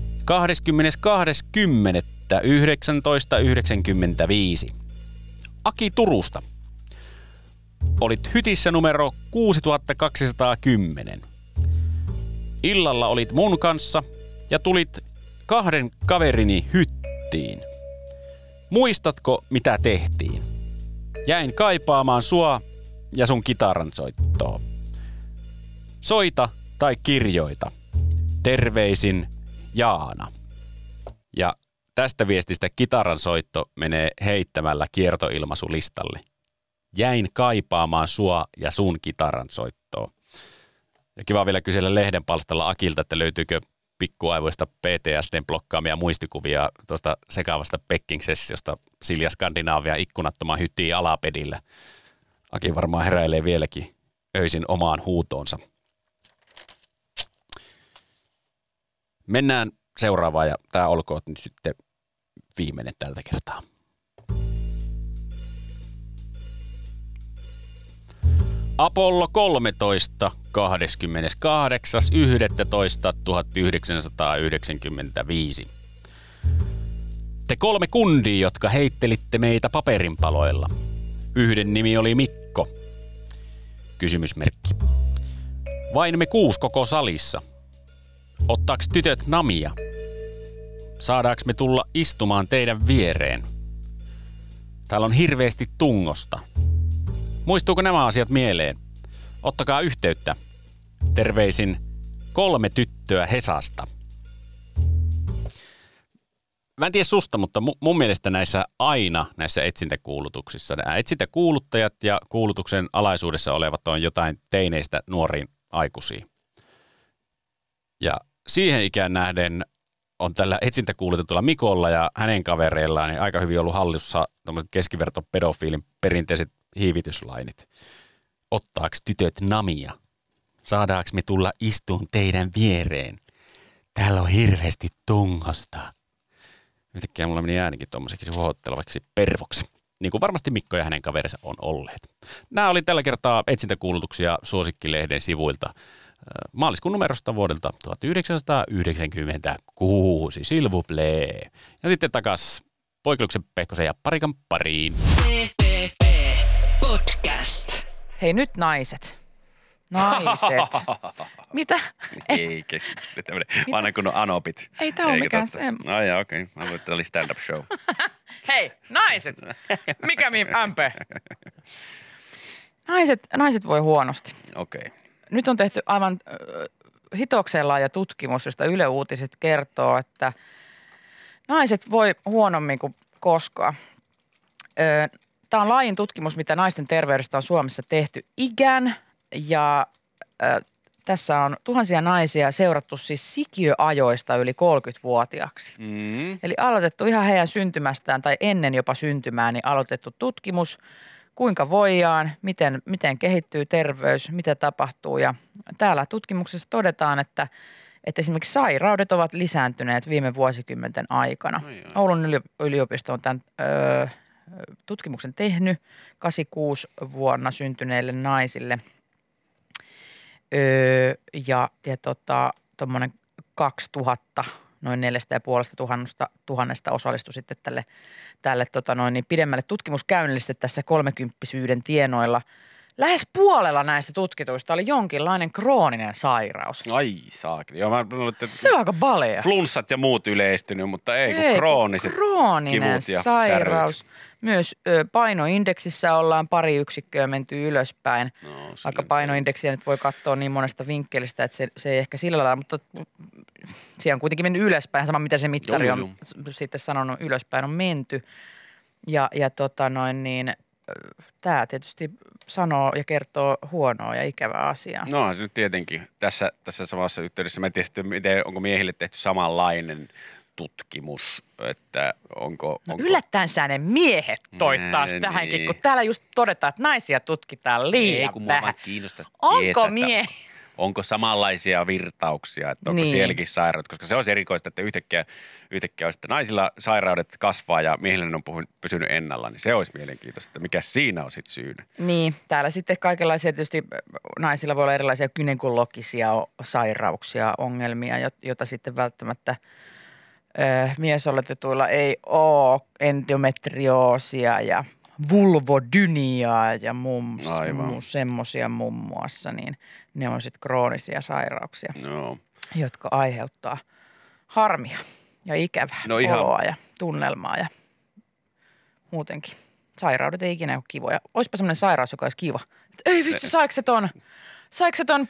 22.10.1995. Aki Turusta. Olit hytissä numero 6210. Illalla olit mun kanssa ja tulit 2 kaverini hyttiin. Muistatko, mitä tehtiin? Jäin kaipaamaan sua ja sun kitaransoittoa. Soita tai kirjoita. Terveisin Jaana. Ja tästä viestistä kitaransoitto menee heittämällä kiertoilmaisulistalle. Jäin kaipaamaan sua ja sun kitaransoittoa. Ja kiva vielä kysellä lehden palstalla Akilta, että löytyykö pikkuaivoista PTSD:n blokkaamia muistikuvia tuosta sekaavasta pekking-sessiosta Silja Skandinaavia ikkunattoman hyttiin alapedillä. Aki varmaan heräilee vieläkin öisin omaan huutoonsa. Mennään seuraavaan ja tämä olkoon nyt sitten viimeinen tältä kertaa. Apollo 13, 28.11.1995. Te 3 kundia, jotka heittelitte meitä paperinpaloilla. Yhden nimi oli Mikko. Kysymysmerkki. Vain me 6 koko salissa. Ottaaks tytöt namia? Saadaanko me tulla istumaan teidän viereen? Täällä on hirveästi tungosta. Muistuuko nämä asiat mieleen? Ottakaa yhteyttä. Terveisin 3 tyttöä Hesasta. Mä en tiedä susta, mutta mun mielestä näissä etsintäkuulutuksissa nämä etsintäkuuluttajat ja kuulutuksen alaisuudessa olevat on jotain teineistä nuoriin aikuisiin. Ja siihen ikään nähden on tällä etsintäkuulutetulla Mikolla ja hänen kavereillaan niin aika hyvin ollut hallussa tommoset keskivertopedofiilin perinteiset hiivityslainit. Ottaaks tytöt namia? Saadaanko me tulla istuun teidän viereen? Täällä on hirveästi tungosta. Yhtäkkiä mulla meni äänikin tommoseksi huohottelevaksi pervoksi. Niin kuin varmasti Mikko ja hänen kaverinsa on olleet. Nämä oli tällä kertaa etsintäkuulutuksia Suosikkilehden sivuilta. Maaliskuun numerosta vuodelta 1996. S'il vous plaît. Ja sitten takas Poikeluksen Pehkosen ja Parikan pariin. Podcast. Hei nyt naiset. Naiset. Mitä? Eikä. Vanha kun on anopit. Ei tää ole Eikä mikään totta. semmoinen. Ai okei. Mä luulen, että tää oli stand-up show. Hei, naiset! Mikä MP? Naiset voi huonosti. Okei. Nyt on tehty aivan hitokseen laaja tutkimus, josta Yle Uutiset kertoo, että naiset voi huonommin kuin koskaan. Tämä on laajin tutkimus, mitä naisten terveydestä on Suomessa tehty ikään ja tässä on tuhansia naisia seurattu siis sikiöajoista yli 30-vuotiaaksi. Eli aloitettu ihan heidän syntymästään tai ennen jopa syntymää, niin aloitettu tutkimus, kuinka voidaan, miten kehittyy terveys, mitä tapahtuu. Ja täällä tutkimuksessa todetaan, että esimerkiksi sairaudet ovat lisääntyneet viime vuosikymmenten aikana. Oulun yliopisto on tämän tutkimuksen tehnyt 86 vuonna syntyneille naisille. Ja tuommoinen 2000, noin 4500 osallistui sitten tälle pidemmälle tutkimuskäynnille tässä 30-syyden tienoilla. Lähes puolella näistä tutkituista oli jonkinlainen krooninen sairaus. Ai saakeli. Joo, mä luulen, että Se on aika balea. flunssat ja muut yleistynyt, mutta ei kun krooniset krooninen kivut ja sairaus. säröt. Myös painoindeksissä ollaan pari yksikköä menty ylöspäin. Vaikka painoindeksiä nyt voi katsoa niin monesta vinkkelistä, että se ei ehkä sillä lailla, mutta siellä on kuitenkin mennyt ylöspäin. Sama mitä se mittari on sitten sanonut, ylöspäin on menty. Ja tämä tietysti sanoo ja kertoo huonoa ja ikävää asiaa. No se nyt tietenkin. Tässä samassa yhteydessä mä en tiedä sitten, onko miehille tehty samanlainen tutkimus, että onko... Yllättäensä ne miehet toittaa tähänkin, kun täällä just todetaan, että naisia tutkitaan liian ei, kun mua vähän. vaan kiinnostaisi Onko tietää, onko samanlaisia virtauksia, että onko sielläkin sairaudet, koska se olisi erikoista, että yhtäkkiä olisi, että naisilla sairaudet kasvaa ja miehillä ne on pysynyt ennalla, niin se olisi mielenkiintoista, että mikä siinä on sitten syynä. Niin, täällä sitten kaikenlaisia tietysti naisilla voi olla erilaisia gynekologisia sairauksia, ongelmia, joita sitten välttämättä miesoletetuilla ei ole, endometrioosia ja vulvodyniaa ja semmoisia muun muassa, niin ne on sitten kroonisia sairauksia, jotka aiheuttaa harmia ja ikävää oloa ja tunnelmaa ja muutenkin. Sairaudet ei ikinä ole kivoja. Olisipa semmoinen sairaus, joka olisi kiva. Ei vitsi, saiko se ton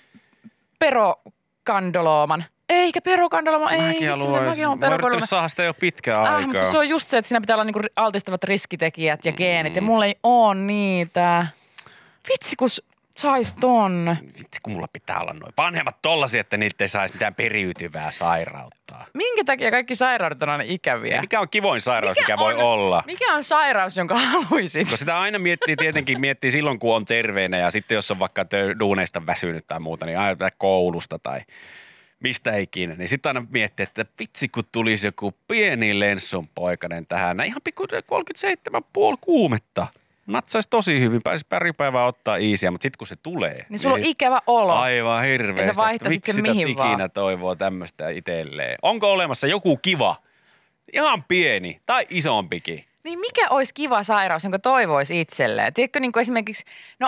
perokandolooman? Eikä perokandoloma, ei. Mäkin haluan perokandoloma. Saada sitä jo pitkään aikaa. Mutta se on just se, että siinä pitää olla niinku altistavat riskitekijät ja geenit ja mulla ei ole niitä. Vitsi, kun sais ton. Vitsi, kun mulla pitää olla noin vanhemmat tollasia, että niitä ei saisi mitään periytyvää sairautta. Minkä takia kaikki sairaudet on aina ikäviä? Mikä on kivoin sairaus, mikä voi olla? Mikä on sairaus, jonka haluaisit? No sitä aina miettii silloin, kun on terveenä ja sitten jos on vaikka duuneista väsynyt tai muuta, niin aina koulusta tai mistä ikinä. Niin sitten aina miettii, että vitsi kun tulisi joku pieni Lensson poikainen tähän. Ihan pikku 37,5 kuumetta. Natsaisi tosi hyvin, pääsisi pari päivää ottaa iisiä, mutta sitten kun se tulee. Niin sulla on ikävä olo. Aivan hirveästi. Miksi sitä ikinä toivoo tämmöistä itselleen? Onko olemassa joku kiva, ihan pieni tai isompikin? Niin mikä olisi kiva sairaus, jonka toivoisi itselleen? Tiedätkö niin kuin esimerkiksi,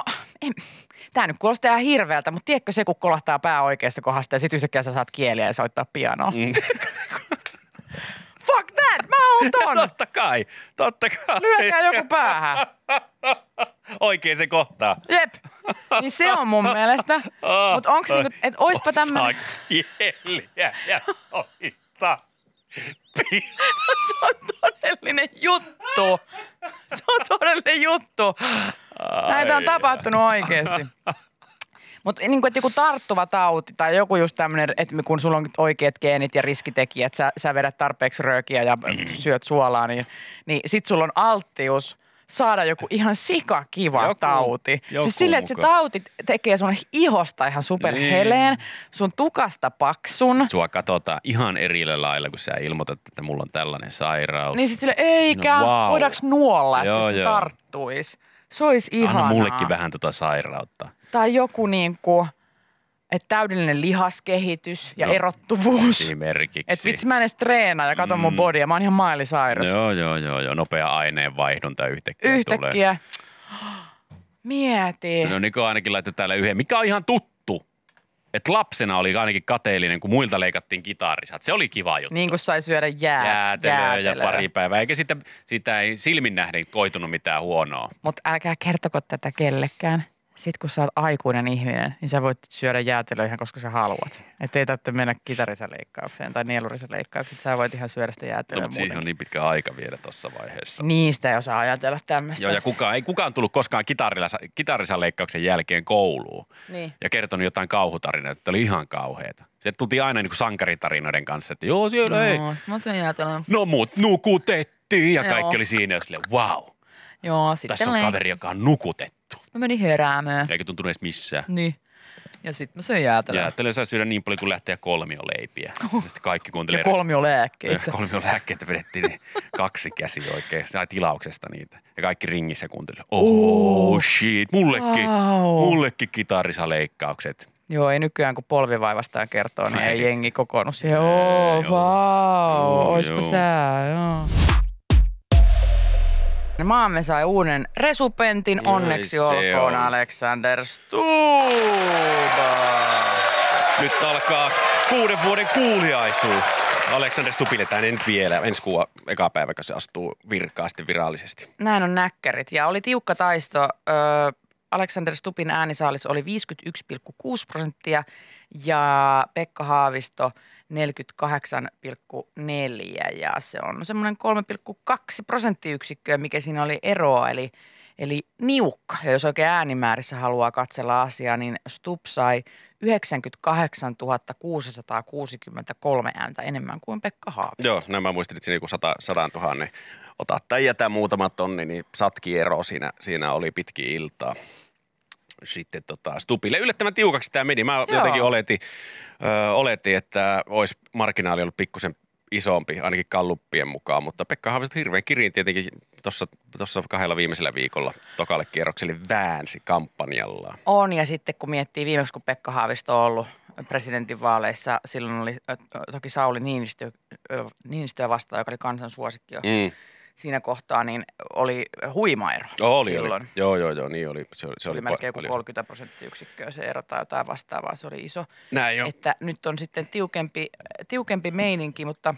tämä nyt kuulostaa ihan hirveältä, mutta tiedätkö se, kun kolahtaa pää oikeasta kohdasta ja sitten yhtäkkiä sä saat kieliä ja soittaa pianoa? Fuck that, mä oon ton! Totta kai. Lyökää joku päähän. Oikein se kohtaa. Jep, niin se on mun mielestä. Mutta onks niinku, että oispa tämmönen... Osaa kieliä ja soittaa. Se on todellinen juttu. Näitä on tapahtunut oikeasti. Mutta niin että joku tarttuva tauti tai joku just tämmöinen, että kun sulla on oikeat geenit ja riskitekijät, sä vedät tarpeeksi röökiä ja syöt suolaa, niin sit sulla on alttius saada joku ihan sikakiva tauti. Siis silleen, että se tauti tekee sun ihosta ihan superheleen, sun tukasta paksun. Sua katsotaan ihan eri lailla, kun sä ilmoitat, että mulla on tällainen sairaus. Niin sit silleen, eikä, voidaanko nuolla, että se tarttuisi. Se olisi ihanaa. Anna mullekin vähän sairautta. Tai joku niinku, että täydellinen lihaskehitys ja erottuvuus. Esimerkiksi. Että vitsi mä en edes treenaa ja katon mun bodya, mä oon ihan maalisairas. Joo. Nopea aineenvaihdunta yhtäkkiä tulee. Mieti. No Niko ainakin laittoi täällä yhden, mikä on ihan tuttu. että lapsena oli ainakin kateellinen, kun muilta leikattiin kitarisat. Se oli kiva juttu. Niin kuin sai syödä Jäätelöä ja pari päivää, eikä siitä ei silmin nähden koitunut mitään huonoa. Mutta älkää kertoko tätä kellekään. Sitten kun sä oot aikuinen ihminen, niin sä voit syödä jäätelöä ihan koska sä haluat. Että ei tarvitse mennä kitarisaleikkaukseen tai nielurisaleikkaukseen. Sä voit ihan syödä sitä jäätelöä No, mutta siihen on niin pitkä aika vielä tuossa vaiheessa. Niistä ei osaa ajatella tämmöistä. Joo, ja ei kukaan tullut koskaan kitarisanleikkauksen jälkeen kouluun. Niin. Ja kertonut jotain kauhutarinoita, että oli ihan kauheata. Sieltä tultiin aina niin kuin sankaritarinoiden kanssa, että joo, siellä ei. Mä sen jäätelöä. No mut nukutettiin ja Joo. kaikki oli siinä, ja silleen, wow, Joo, sitten tässä on kaveri, joka on nukutettu. Mä menin heräämään. Eikä tuntunut edes missään. Niin. Ja sitten mä söin jäätelöä. Jäätelöä saa syödä niin paljon kuin lähtee kolmioleipiä. Sitten kaikki kuuntelee. Ja kolmiolääkkeitä. Kolmiolääkkeitä vedettiin niin 2 käsiä oikein. Sai tilauksesta niitä. Ja kaikki ringissä kuunteli. Oh shit, mullekin kitarisaleikkaukset. Joo, ei nykyään kun polvivaivastaan kertoo, niin ei Ei. jengi kokoonnu siihen. Joo. Oispa Joo. sää, joo. Maamme sai uuden resupentin, Ai onneksi se olkoon on. Alexander Stubb. Nyt alkaa 6 vuoden kuuliaisuus. Alexander Stubb pidetään nyt vielä ensi kuun eka päivä, kun se astuu virkaan sitten virallisesti. Näin on näkkärit ja oli tiukka taisto. Alexander Stubbin äänisaalis oli 51,6% ja Pekka Haavisto 48,4 ja se on semmoinen 3,2 prosenttiyksikköä, mikä siinä oli eroa, eli niukka. Ja jos oikein äänimäärissä haluaa katsella asiaa, niin Stubb sai 98 663 ääntä enemmän kuin Pekka Haavisto. Joo, nämä muistin, että siinä joku 100 000 otat tai jätä muutama tonni, niin satki ero siinä oli pitkin iltaa. Sitten Stubbille yllättävän tiukaksi tämä meni. Mä jotenkin oletin, että olisi marginaali ollut pikkusen isompi, ainakin Galluppien mukaan, mutta Pekka Haavisto hirveän kirin tietenkin tuossa 2 viimeisellä viikolla tokalle kierrokselle väänsi kampanjallaan. On, ja sitten kun miettii viimeksi, kun Pekka Haavisto on ollut presidentinvaaleissa, silloin oli toki Sauli Niinistöä vastaan, joka oli kansan suosikki jo siinä kohtaa, niin oli huima ero silloin. Joo, niin oli. Se oli melkein joku 30 prosenttiyksikköä se ero tai jotain vastaavaa, se oli iso. Näin jo. Että nyt on sitten tiukempi meininki, mutta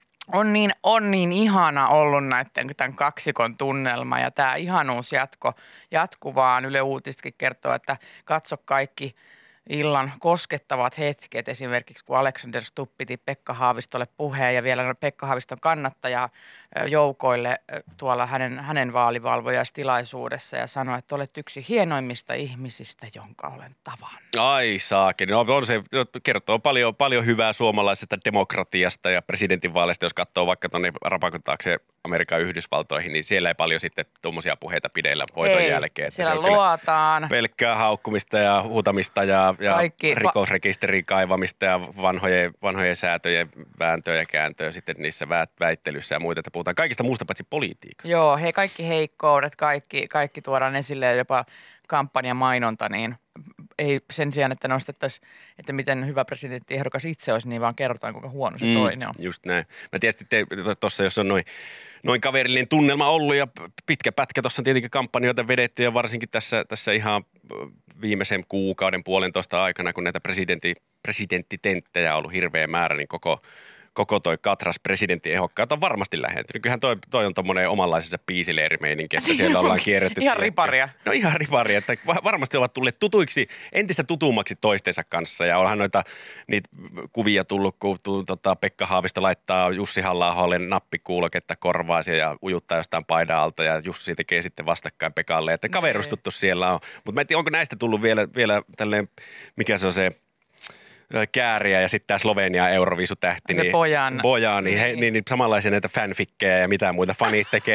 on niin ihana ollut tämän kaksikon tunnelma ja tämä ihanuus jatkuvaan. Yle Uutisetkin kertoo, että katso kaikki illan koskettavat hetket, esimerkiksi kun Alexander Stubb piti Pekka Haavistolle puheen ja vielä Pekka Haaviston kannattaja joukoille tuolla hänen vaalivalvojastilaisuudessa ja sanoi, että olet yksi hienoimmista ihmisistä, jonka olen tavannut. Ai saakin. No, kertoo paljon hyvää suomalaisesta demokratiasta ja presidentinvaaleista, jos katsoo vaikka tuonne rapakon taakse Amerikan Yhdysvaltoihin, niin siellä ei paljon sitten tuommoisia puheita pideillä voiton jälkeen. Että siellä se on luotaan. Pelkkää haukkumista ja huutamista ja rikosrekisterin kaivamista ja vanhojen säätöjen vääntöä ja kääntöä sitten niissä väittelyissä ja muita, että puhutaan kaikista muusta paitsi politiikasta. Joo, kaikki heikkoudet, kaikki tuodaan esille ja jopa kampanjamainonta, niin ei sen sijaan, että nostettaisiin, että miten hyvä presidenttiehdokas itse olisi, niin vaan kerrotaan, kuinka huono se toinen on. Just näin. Mä tiedän sitten tuossa, jos on noin kaverillinen tunnelma ollut ja pitkä pätkä, tuossa on tietenkin kampanjoita vedetty ja varsinkin tässä ihan viimeisen kuukauden 1,5 aikana, kun näitä presidenttitenttejä on ollut hirveä määrä, niin koko toi katras presidenttiehdokkaat on varmasti lähentynyt. Kyllähän toi on tommoinen omanlaisensa piisileirimeininki, että siellä ollaan kierretty. Ihan riparia. No ihan riparia, että varmasti ovat tulleet entistä tutummaksi toistensa kanssa. Ja onhan niitä kuvia tullut, kun Pekka Haavisto laittaa Jussi Halla-aholle nappikuuloketta korvaasi ja ujuttaa jostain paidan alta ja Jussi tekee sitten vastakkain Pekalle. Että kaverustuttu siellä on. Mutta mä en tiedä, onko näistä tullut vielä tälleen, mikä se on se Kääriä ja sitten tämä Slovenia Euroviisutähti. Se Bojan, niin samanlaisia näitä fanfikkejä ja mitä muita. Fanit tekee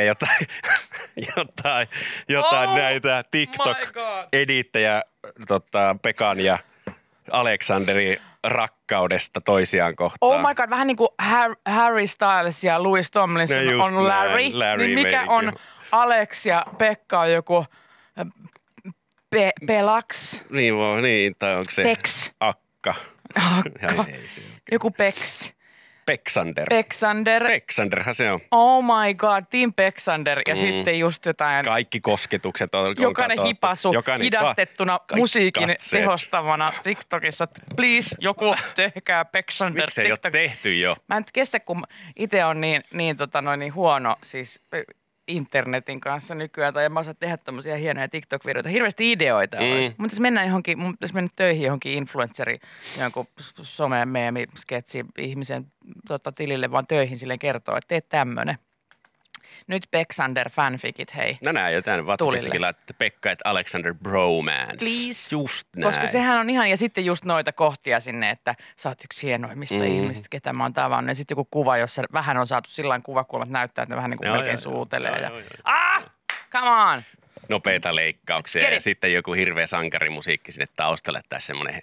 jotain näitä TikTok-edittejä Pekan ja Alexanderin rakkaudesta toisiaan kohtaan. Oh my god, vähän niin kuin Harry Styles ja Louis Tomlinson No on Larry. Niin mikä on Alex ja Pekka on joku Pelax? Niin, tai onko se Peks. Akka? Joku Peks. Peksander. Peksanderhan se on. Oh my god, Team Peksander. Ja sitten just jotain... Kaikki kosketukset on jokainen hipasu hidastettuna musiikin katseet. tehostavana TikTokissa. Please, joku tehkää Peksander. Miksi ei ole tehty jo? Mä en kestä, kun itse on niin huono siis internetin kanssa nykyään. Tai mä osaan tehdä tämmöisiä hienoja TikTok-videoita. Hirveästi ideoita olisi. Mun pitäisi mennä töihin johonkin influenssari, jonkun some-meemi-sketsi ihmisen tilille vaan töihin silleen kertoo, että teet tämmönen. Nyt Peksander fanficit, hei. No näin, jo tämän WhatsAppissakin laittaa Pekka et Alexander Bromance. Please. Just näin. Koska sehän on ihan, ja sitten just noita kohtia sinne, että sä oot yksi hienoimmista ihmisistä, ketä mä oon tavannut. Ja sitten joku kuva, jossa vähän on saatu sillain kuvakulmat näyttää, että ne vähän niin kuin melkein suutelee. Come on! Nopeita leikkauksia ja sitten joku hirveä sankarimusiikki sinne taustalle tai semmoinen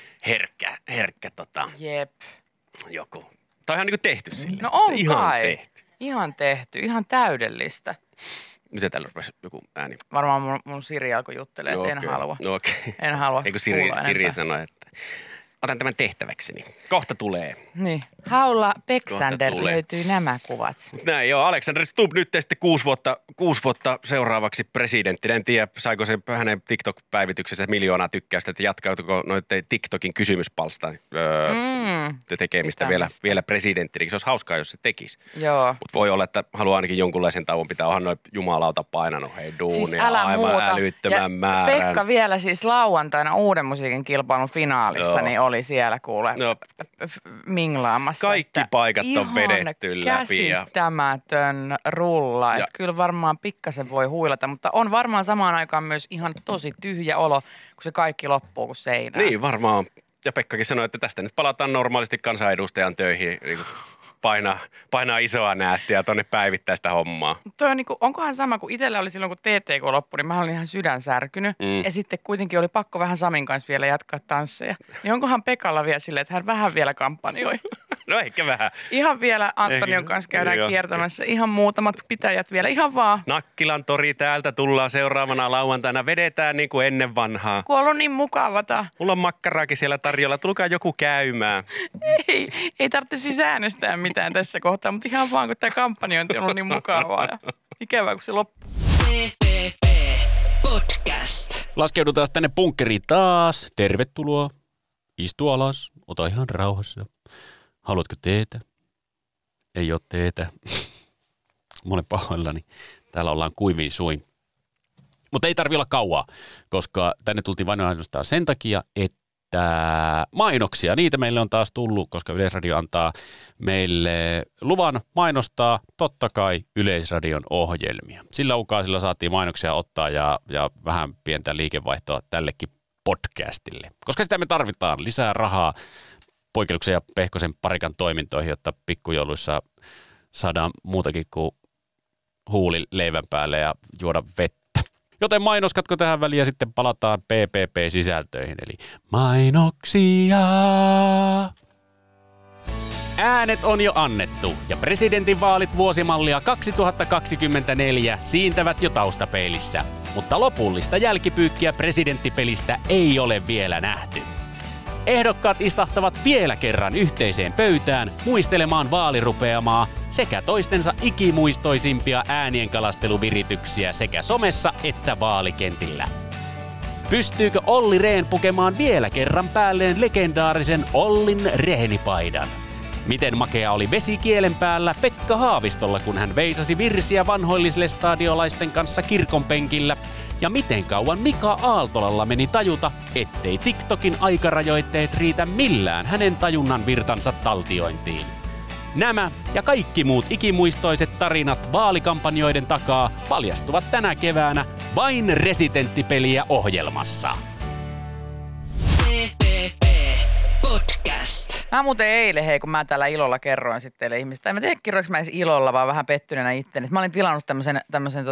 herkkä Jep. joku. Tämä on ihan niin kuin tehty sille. No on ihan kai. tehty. Ihan tehty, ihan täydellistä. Mitä täällä rupesi joku ääni? Varmaan mun Siri alkoi juttelemaan, että en halua. No okei. En halua Eikö kuulla Siri sanoi, että otan tämän tehtäväkseni. Kohta tulee. Niin. Haulla Peksander Kohta tulee. löytyy nämä kuvat. Näin joo, Alexander Stubb nyt sitten 6 vuotta seuraavaksi presidenttinä. En tiedä, saiko se hänen TikTok-päivityksessä 1 miljoonaa tykkäystä, että jatkautiko noiden TikTokin kysymyspalstan tekemistä vielä presidenttinä. Se olisi hauskaa, jos se tekisi. Joo. Mutta voi olla, että haluaa ainakin jonkunlaisen tauon pitää. Onhan noin jumalauta painanut duunia Siis älä aivan muuta. älyttömän ja määrän. Pekka vielä siis lauantaina Uuden musiikin kilpailun finaalissa, niin oli siellä kuule minglaamassa. Kaikki paikat on vedetty läpi. Käsittämätön rulla. Että kyllä varmaan pikkasen voi huilata, mutta on varmaan samaan aikaan myös ihan tosi tyhjä olo, kun se kaikki loppuu kuin seinään. Niin varmaan. Ja Pekkakin sanoi, että tästä nyt palataan normaalisti kansanedustajan töihin, niin painaa isoa näästiä tuonne päivittää sitä hommaa. Toi on niinku, onkohan sama kuin itsellä oli silloin, kun TTK loppui, niin mä olin ihan sydänsärkynyt. Ja sitten kuitenkin oli pakko vähän Samin kanssa vielä jatkaa tansseja. Niin onkohan Pekalla vielä silleen, että hän vähän vielä kampanjoi. No ehkä vähän. Ihan vielä Antonion kanssa käydään kiertämässä. Ihan muutamat pitäjät vielä, ihan vaan. Nakkilan tori täältä tullaan seuraavana lauantaina. Vedetään niin kuin ennen vanhaa. Kun on ollut niin mukavata. Mulla on makkaraakin siellä tarjolla. Tulkaa joku käymään. Ei tarvitse siis äänestää mitään tässä kohtaa, mutta ihan vaan, kun tämä kampanjointi on ollut niin mukavaa. Ja ikävää, kun se loppuu. Podcast. Laskeudutaan tänne bunkkeriin taas. Tervetuloa. Istu alas. Ota ihan rauhassa. Haluatko teetä? Ei ole teetä. Mä olen pahoillani. Täällä ollaan kuivin suin. Mutta ei tarvitse olla kauaa, koska tänne tultiin vain ainoastaan sen takia, että mainoksia, niitä meille on taas tullut, koska Yleisradio antaa meille luvan mainostaa totta kai Yleisradion ohjelmia. Sillä ukaisilla saatiin mainoksia ottaa ja vähän pientä liikevaihtoa tällekin podcastille, koska sitä me tarvitaan lisää rahaa Poikeluksen ja Pehkosen parikan toimintoihin, jotta pikkujouluissa saadaan muutakin kuin huuli leivän päälle ja juoda vettä. Joten mainoskatko tähän väliin ja sitten palataan PPP-sisältöihin, eli mainoksia. Äänet on jo annettu ja presidentinvaalit vuosimallia 2024 siintävät jo taustapeilissä, mutta lopullista jälkipyykkiä presidenttipelistä ei ole vielä nähty. Ehdokkaat istahtavat vielä kerran yhteiseen pöytään muistelemaan vaalirupeamaa sekä toistensa ikimuistoisimpia äänienkalasteluviirityksiä sekä somessa että vaalikentillä. Pystyykö Olli Rehn pukemaan vielä kerran päälleen legendaarisen Ollin rehenipaidan? Miten makea oli vesikielen päällä Pekka Haavistolla, kun hän veisasi virsiä vanhoillisille stadiolaisten kanssa kirkonpenkillä? Ja miten kauan Mika Aaltolalla meni tajuta, ettei TikTokin aikarajoitteet riitä millään hänen tajunnan virtansa taltiointiin? Nämä ja kaikki muut ikimuistoiset tarinat vaalikampanjoiden takaa paljastuvat tänä keväänä vain Residenttipeliä ohjelmassa. Podcast. Mä muuten eilen, kun mä täällä ilolla kerroin sitten teille ihmisistä. En mä tiedä, kerroinko mä edes ilolla, vaan vähän pettyneenä itteni. Mä olin tilannut tämmöisen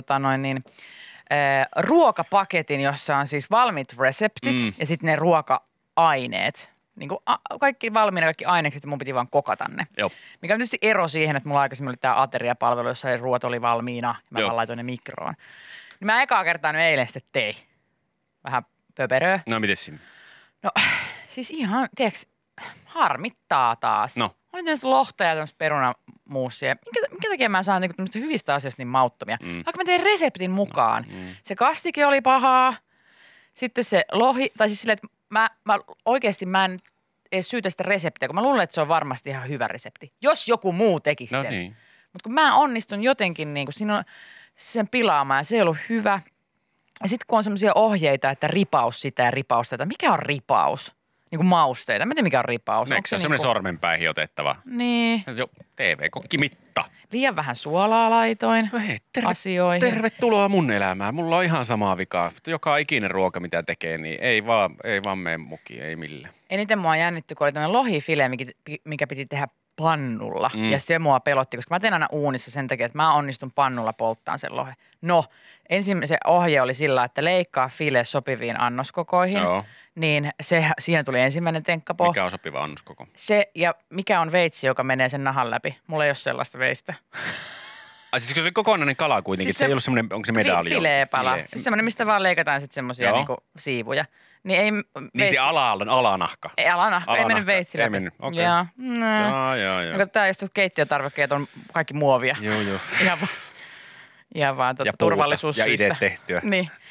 ruokapaketin, jossa on siis valmiit reseptit ja sitten ne ruoka-aineet. Niin kuin kaikki valmiina, kaikki ainekset, mun piti vaan kokata ne. Joo. Mikä on tietysti ero siihen, että mulla aikaisemmin oli tämä ateriapalvelu, jossa ruoat oli valmiina ja mä vaan laitoin ne mikroon. Niin mä ekaa kertaa nyt eilen sitten tein. Vähän pöperöä. No mites siinä? No siis ihan, tiedätkö, harmittaa taas. No. oli tämmöistä lohta ja tämmöistä perunamuusia. Minkä takia mä saan niinku tämmöistä hyvistä asioista niin mauttomia? Vaikka mä tein reseptin mukaan. Se kastike oli pahaa. Sitten se lohi, tai siis silleen, että mä oikeasti mä en edes syytä sitä reseptiä, kun mä luulen, että se on varmasti ihan hyvä resepti. Jos joku muu tekisi sen. Niin. Mutta kun mä onnistun jotenkin, niin kun siinä on sen pilaamaan ja se ei ollut hyvä. Ja sitten kun on semmoisia ohjeita, että ripaus sitä ja ripaus tätä. Mikä on ripaus? Niin kuin mausteita. Mä en tiedä, mikä on ripaus. Eikö se ole semmoinen sormenpäihin otettava? Niin. TV-kokkimitta. Liian vähän suolaa laitoin asioihin. Tervetuloa mun elämään. Mulla on ihan samaa vikaa. Joka ikinen ruoka, mitä tekee, niin ei vaan mene mukiin, ei millään. Eniten mua jännitty, kun oli tämmöinen lohifile, mikä piti tehdä pannulla. Ja se mua pelotti, koska mä teen aina uunissa sen takia, että mä onnistun pannulla polttaan sen lohe. No, ensimmäisen ohje oli sillä, että leikkaa file sopiviin annoskokoihin. Joo. Niin siinä tuli ensimmäinen tenkkapo. Mikä on sopiva annoskoko? Se ja mikä on veitsi, joka menee sen nahan läpi. Mulla ei ole sellaista veistä. Siis se oli kokonainen kala kuitenkin, siis se ei ollut semmoinen, onko se medaljo? Fileepala. Siis semmoinen, mistä vaan leikataan sitten semmoisia niinku siivuja. Niin ei niin se alanahka. Ei alanahka, ei mennyt veitsi läpi. Ei mennyt, okei. Joo. Joo. No, tää just keittiötarvikkeet on kaikki muovia. Joo. Ihan vaan ja turvallisuussyistä. Ja itse tehtyä.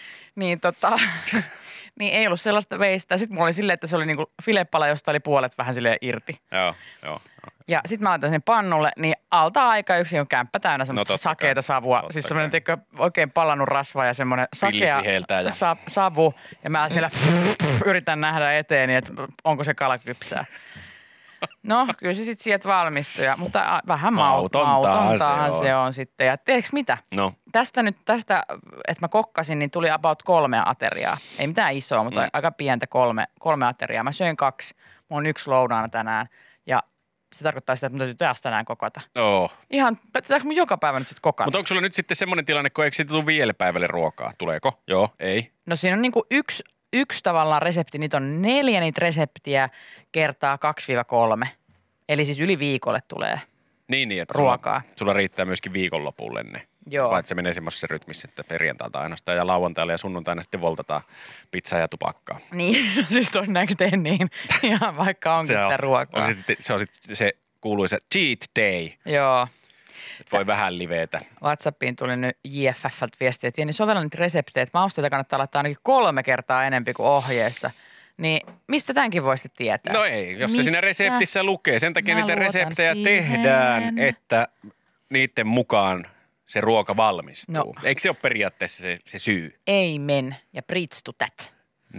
Niin ei ollut sellaista veistä. Sitten mulla oli silleen, että se oli niinku filepala, josta oli puolet vähän silleen irti. Joo. Ja sitten mä laitoin sen pannulle, niin alta aika yksi on kämppä täynnä semmoista sakeita savua. Siis semmoinen oikein palannut rasva ja semmoinen sakea savu. Ja mä siellä yritän nähdä eteeni, että onko se kala kypsää. No, kyllä se sitten sieltä valmistui, mutta vähän mautontahan se on sitten. Ja tiedätkö mitä? No. Tästä, että mä kokkasin, niin tuli about 3 ateriaa. Ei mitään isoa, mutta aika pientä 3 ateriaa. Mä söin 2. Mulla on 1 lounaana tänään. Ja se tarkoittaa sitä, että mun täytyy taas tänään kokata. Ihan, pitääkö mun joka päivä nyt sitten kokata? Mutta onko sulla nyt sitten semmoinen tilanne, kun eikö siitä tule vielä päivälle ruokaa? Tuleeko? Joo, ei. No siinä on niinku yksi tavallaan resepti. Niitä on 4 niitä reseptiä kertaa 2-3. Eli siis yli viikolle tulee niin, että ruokaa. Sulla riittää myöskin viikonlopulle ne. Joo. Vai että se menee semmoisessa rytmissä, että perjantailta ainoastaan ja lauantailla ja sunnuntaina sitten voltataan pizzaa ja tupakkaa. Niin, no siis todennäköisesti niin. Ihan vaikka onkin sitä ruokaa. Se on sitten se kuuluisa cheat day. Joo. Että voi vähän livetä. WhatsAppiin tuli nyt JFFltä viestiä, että Jenni, sovella niitä reseptejä, että mausteita kannattaa laittaa ainakin 3 kertaa enemmän kuin ohjeessa. Niin mistä tämänkin voisi tietää? No ei, jos se siinä reseptissä lukee. Sen takia niitä reseptejä tehdään, että niiden mukaan se ruoka valmistuu. No. Eikö se ole periaatteessa se syy? Amen ja preach to that.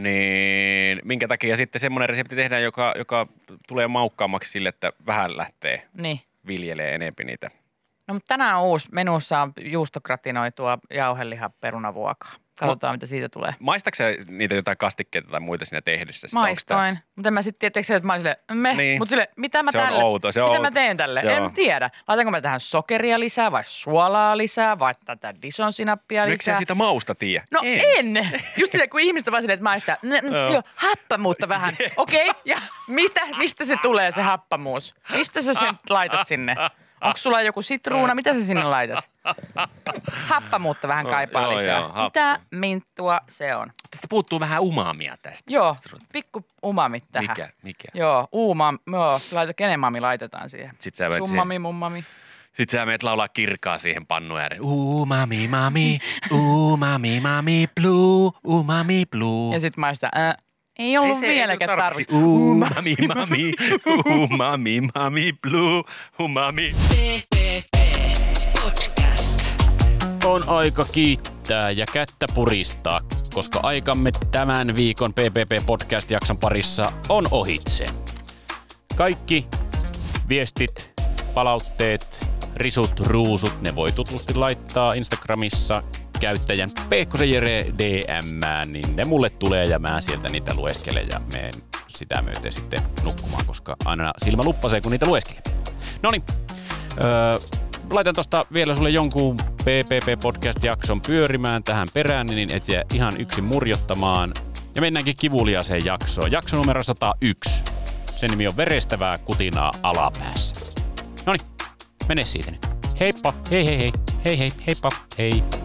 Niin, minkä takia sitten semmoinen resepti tehdään, joka tulee maukkaammaksi sille, että vähän lähtee viljelee enempi niitä. No mutta tänään on uusi. Menussa on juustokratinoitua jauhelihaperunavuokaa. Katsotaan, mitä siitä tulee. Maistatko sä niitä jotain kastikkeita tai muita siinä tehdessä? Maistoin. Mutta en mä sitten tietääkö että mä olin silleen, mutta silleen, mitä mä tälle? Mitä mä teen tälle? En tiedä. Laitanko mä tähän sokeria lisää vai suolaa lisää vai tätä Dijon-sinappia lisää? Miksi sä siitä mausta tiedä? No en. Just silleen, kun ihmiset on vaan silleen, että maistaa. Happamuutta vähän. Okei, ja mistä se tulee se happamuus? Mistä sä sen laitat sinne? Onko sulla joku sitruuna? Mitä sä sinne laitat? Happamuutta vähän kaipaa lisää. Mitä minttua se on? Tästä puuttuu vähän umamia tästä. Joo, pikku umamit tähän. Mikä? Joo, kenen mami laitetaan siihen? Summami, mummami. Sitten sä menet laulaa kirkaa siihen pannu ääreen. Umami, mami, blue, umami, blue. Ja sit maistaa, ei ollut vieläkään tarvitse. Umami, mami, blue, umami. On aika kiittää ja kättä puristaa, koska aikamme tämän viikon PPP-podcast-jakson parissa on ohitse. Kaikki viestit, palautteet, risut, ruusut, ne voi tutusti laittaa Instagramissa käyttäjän Peekkosen Jere DM:ään, niin ne mulle tulee ja mä sieltä niitä lueskelen ja menen sitä myöten sitten nukkumaan, koska aina silmä luppasee, kun niitä lueskelen. Noniin, laitan tosta vielä sulle jonkun PPP-podcast-jakson pyörimään tähän perään, niin et jää ihan yksin murjottamaan. Ja mennäänkin kivuliaaseen jaksoon. Jakso numero 101. Sen nimi on Verestävää kutinaa alapäässä. Noniin, mene siitä nyt. Heippa, hei, heippa, hei.